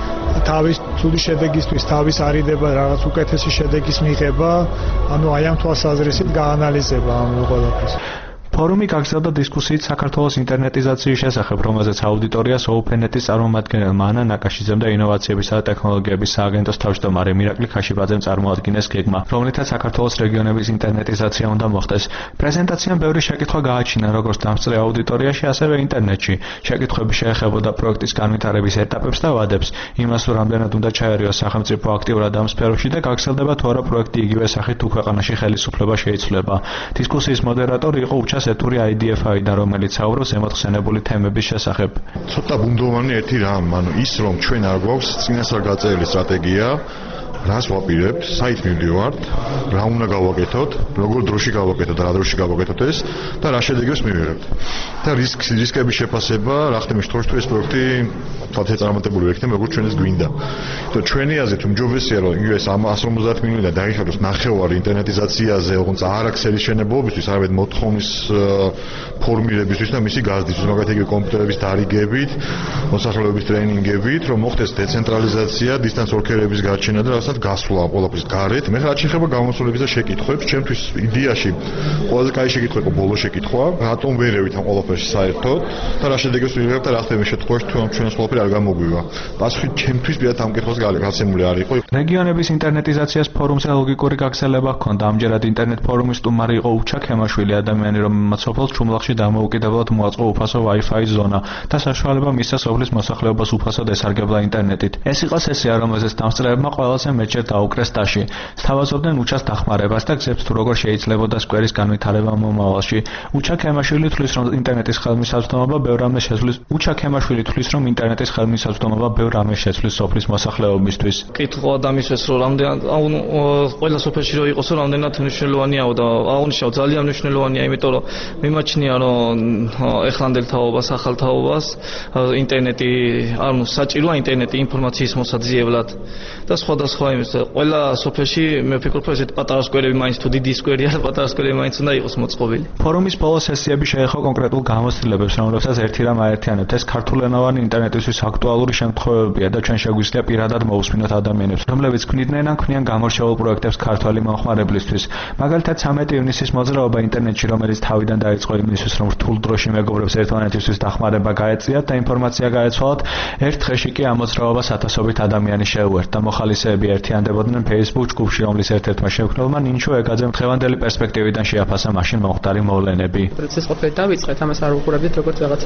თავის ცუდი შედეგისთვის თავის არიდება რაღაც უკეთესი შედეგის მიღება, ანუ აი ამ თვალსაზრისით გაანალიზება ამ ყველაფერს. ფორუმი გაგზავნა დისკუსიით საქართველოს ინტერნეტიზაციის შესახებ, რომელზეც აუდიტორიას ოუფენეტის წარმომადგენელმა ანა ნაკაშიძემ და ინოვაციებისა და ტექნოლოგიების სააგენტოს თავმჯდომარე მირაკლი ქაშიბაძემ წარმოადგინეს გეგმა, რომლითაც საქართველოს რეგიონების ინტერნეტიზაცია უნდა მოხდეს. პრეზენტაციამ ბევრი შეკითხვა გააჩინა როგორც დამსწრე აუდიტორიაში, ასევე ინტერნეტში. შეკითხვები შეეხებოდა პროექტის განვითარების ეტაპებს და ვადებს, იმას, რომ რამდენად უნდა ჩაერიოს სახელმწიფო აქტიურად ამ სფეროში და გაგრძელდება თუ არა პროექტი იგივე სახით თუ ქვეყანაში ხელისუფლება შეიცვლება. დისკუსიის მოდერატორი იყო უჩას ეტური აი დი ეფ აიდან, რომელიც საუბრობს ემოთხსენებული თემების შესახებ. ცოტა ბუნდოვანი ერთი რამ, ანუ ის რომ ჩვენ არ გვაქვს წინასწარ გაწერილი სტრატეგია, რას ვაპირებთ, საით მივდივართ, რა უნდა გავაკეთოთ, როგორ დროში გავაკეთოთ და რა დროში გავაკეთოთ ეს და რა შედეგებს მივიღებთ. და რისკ რისკების შეფასება, რა ხდება იმ შემთხვევაში, თუ ეს პროექტი თვალთ ეწარმოებული იქნება, როგორც ჩვენ ეს გვინდა. და ჩვენი აზრით უმჯობესია, რომ ეს εκατს ორმოცდაათ მილიონიდან დაიხადოს ნახევარი ინტერნეტიზაციაზე, ოღონდ არა ქსელის შენებობისთვის, არამედ მოთხოვნის ფორმირებისთვის და მისი გაზრდისთვის, მაგალითად იგივე კომპიუტერების დარიგებით, მოსახლეობის ტრეინინგებით, რომ მოხდეს დეცენტრალიზაცია, დისტანს ორქერების გარჩენა და რასაც გასვლა ყველაფრის გარეთ. მე რა შეიძლება გამოსულების და შეკითხვებს, ჩემთვის იდეაში ყველაზე კაი შეკითხვა იყო ბოლო შეკითხვა, რატომ ვერევით ამ ყველაფერში საერთოდ და რა შედეგებს ვიღებთ და რა ხდება შემთხვევაში თუ ამ ჩვენს ყველაფერი არ გამოგვივა. პასუხი ჩემთვის პირად ამ კითხვას გასცემული არ იყო. რეგიონების ინტერნეტიზაციას ფორუმზე ლოგიკური გაგრძელება ჰქონდა. ამჯერად ინტერნეტ ფორუმის სტუმარი იყო უჩა ქემაშვილი, ადამიანი, რომელმაც სოფელ ჩუმლახში დამოუკიდებლად მოაწყო უფასო Wi-Fi ზონა და საშუალება მისცა სოფლის მოსახლეობას უფასოდ ესარგებლა ინტერნეტით. ეს იყო სესია, რომელზეც დამსწრეებმა ყველაზე მეტჯერ დაუკრეს ტაში. სთავაზობდნენ უჩას დახმარებას და გზებს თუ როგორ შეიძლებოდა სკვერის განვითარება მომავალში. უჩა ქემაშვილი თვლის, რომ ინტერნეტის ხელმისაწვდომობა ბევრ რამეს შეცვლის. უჩა ქემაშვილი თვლის, რომ ინტერნეტის ხელმისაწვდომობა ბევრ რამეს შეცვლის სოფლის მოსახლეობისთვის. კითხვა დამისვეს, რომ რამდენად ყველა სოფელში რო იყოს, რომ რამდენად მნიშვნელოვანია და აღნიშნავ ძალიან მნიშვნელოვანია, იმიტომ რომ მიმაჩნია, რომ ეხლანდელ თაობას, ახალ თაობას ინტერნეტი, ანუ საჭიროა ინტერნეტი ინფორმაციის მოსაძიებლად და სხვადასხვა იმის. ყველა სოფელში მე ვფიქრობ, ესეთ პატარა სკვერები მაინც თუ დიდი სკვერია და პატარა სკვერები მაინც უნდა იყოს მოწყობილი. ფორუმის ბოლო სესიები შეეხო კონკრეტულ გამოცდილებებს, რომლებსაც ერთი რამ აერთიანებთ. ეს ქართულენოვანი ინტერნეტისთვის აქტუალური შემთხვევებია და ჩვენ შეგვიძლია პირადად მოусმინოთ ადამიანებს, რომლებიც ქმნიდნენ ან ქმნიან გამორჩეულ პროექტებს ქართველი მომხმარებლისთვის. მაგალითად, ცამეტი ივნისის მოძრაობა ინტერნეტში, რომელიც თავიდან დაიწყო იმისთვის, რომ რთულ დროში მეგობრებს ერთმანეთისთვის დახმარება გაეწიათ და ინფორმაცია გაეცვალათ, ერთ დღეში კი ამ მოძრაობას ათასობით ადამიანი შეუერთდა. მოხალისეები ერთიანდებოდნენ Facebook ჯგუფში, რომლის ერთ-ერთმა შემქმნელმა ნინჩო ეგაძემ დღევანდელი პერსპექტივიდან შეაფასა მაშინ მომხდარი მოვლენები. პროცესს ყოფილი დავიწყეთ, ამას არ უყურებდით როგორც რაღაცა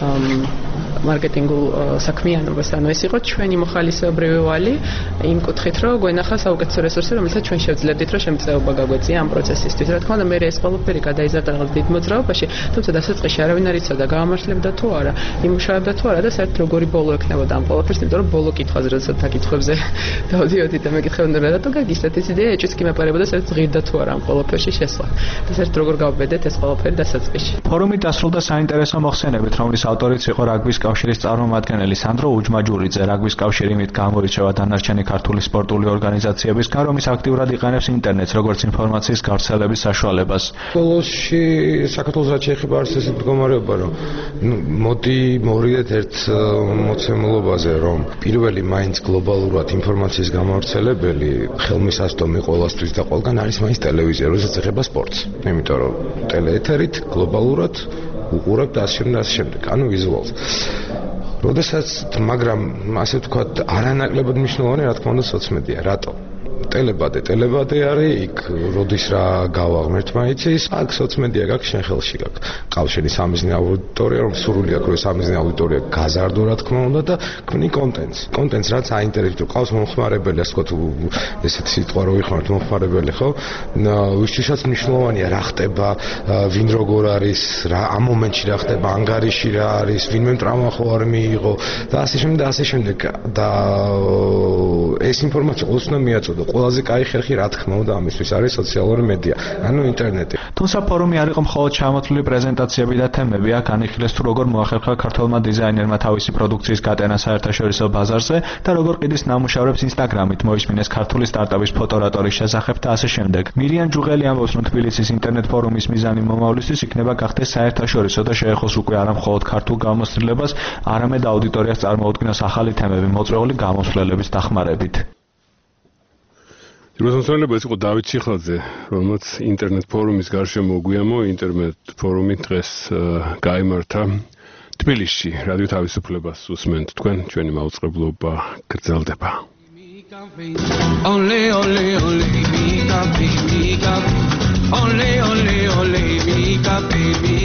მარკეტინგულ საქმიანობას, ანუ ეს იყო ჩვენი მოხალისეობრივი ვალი იმ კუთხით, რომ გვენახა საუკეთესო რესურსი, რომელსაც ჩვენ შევძლებდით, რომ შემწეობა გაგვეწია ამ პროცესისთვის. რა თქმა უნდა, მე ეს ყველაფერი გადაიზარდა რაღაც დიდ მოძრაობაში, თუმცა დასაწყისში არავინ არ იცოდა გაამართლებდა თუ არა, იმუშავებდა თუ არა და საერთოდ როგორი ბოლო ექნებოდა ამ ყველაფერს, იმიტომ რომ ბოლო კითხვაზე, როდესაც საკითხებზე დავდიოდი და მეკითხებოდნენ, რატომ გაგისდათ ეს იდეა, ეჭვიც კი მეპარებოდა, საერთოდ ღირდა თუ არა ამ ყველაფერში შესვლა. და საერთოდ როგორ გავბედეთ ეს ყველაფერი დასაწყისში. ფორუმი დასრულდა საინტერესო მოხსენებით, რომლის ავტორიც იყო რაგბის კავშირის წარმომადგენელი სანდრო უჯმაჯურიძე, რაგბის კავშირი მით გამოირჩევა დანარჩენი ქართული სპორტული ორგანიზაციებისგან, რომლის აქტიურად იყენებს ინტერნეტს როგორც ინფორმაციის გავრცელების საშუალებას. ბოლოსში საქართველოს რაც შეეხება არის ესეთი მდგომარეობა, რომ მოდი მოვიდეთ ერთ მოცემულობაზე, რომ პირველი მაინც გლობალურად ინფორმაციის გამავრცელებელი ხელმისაწვდომი ყველასთვის და ყველგან არის მაინც ტელევიზია, როდესაც ეხება სპორტს. იმიტომ რომ ტელეეთერით გლობალურად უყურებთ და ასე შემდეგ და ასე შემდეგ, ანუ ვიზუალს. როდესაც, მაგრამ ასე ვთქვათ, არანაკლებად მნიშვნელოვანი რა თქმა უნდა სოციმედია. რატო? ტელებადე, ტელებადე არის, იქ როდის რა გავაღმერთ მაიცის, აქ სოციმედია გაქვს შენ ხელში გაქვს. ყავს შენი სამიზნე აუდიტორია, რომ სურვილი აქვს, რომ სამიზნე აუდიტორია გაზარდო რა თქმა უნდა და ქმნი კონტენტს. კონტენტს რაც აინტერესებს, ყავს მომხმარებელი, ასე ვთქვათ, ესეთი სიტყვა რო ვიხმართ მომხმარებელი, ხო? ვისთვისაც მნიშვნელოვანია რა ხდება, ვინ როგორ არის, რა ამ მომენტში რა ხდება, ანგარიში რა არის, ვინმე ტრავმა ხო არ მიიღო და ასე შემდეგ და ასე შემდეგ და ეს ინფორმაცია ყოველთვის უნდა მიაწოდო. ყველაზე კაი ხერხი რა თქმა უნდა ამისთვის არის სოციალური მედია, ანუ ინტერნეტი. თუმცა ფორუმი არ იყო მხოლოდ ჩამოთვლილი პრეზენტაციები და თემები, აქ განიხილეს თუ როგორ მოახერხა ქართველმა დიზაინერმა თავისი პროდუქციის გატანა საერთაშორისო ბაზარზე და როგორ ყიდის ნამუშევრებს ინსტაგრამით, მოისმინეს ქართული სტარტაპის ფოტორატორის შესახებ და ასე შემდეგ. მირიან ჯუღელი ამბობს, რომ თბილისის ინტერნეტ ფორუმის მიზანი მომავლისთვის იქნება გახდეს საერთაშორისო და შეეხოს უკვე არა მხოლოდ ქართულ გამოცდილებას, არამედ აუდიტორიას წარმოუდგინოს ახალი თემები მოწვეული გამოსვლელების დახმარებით. რუსონსონლება ეს იყო დავით ჩიხლაძე, რომელმაც ინტერნეტ ფორუმის გარშემო გვიამო ინტერნეტ ფორუმი დღეს გაიმართა თბილისში. რადიო თავისუფლებას უსმენთ თქვენ, ჩვენი მაუწყებლობა გრძელდება. Ole ole ole mi capi mi capi Ole ole ole mi capi mi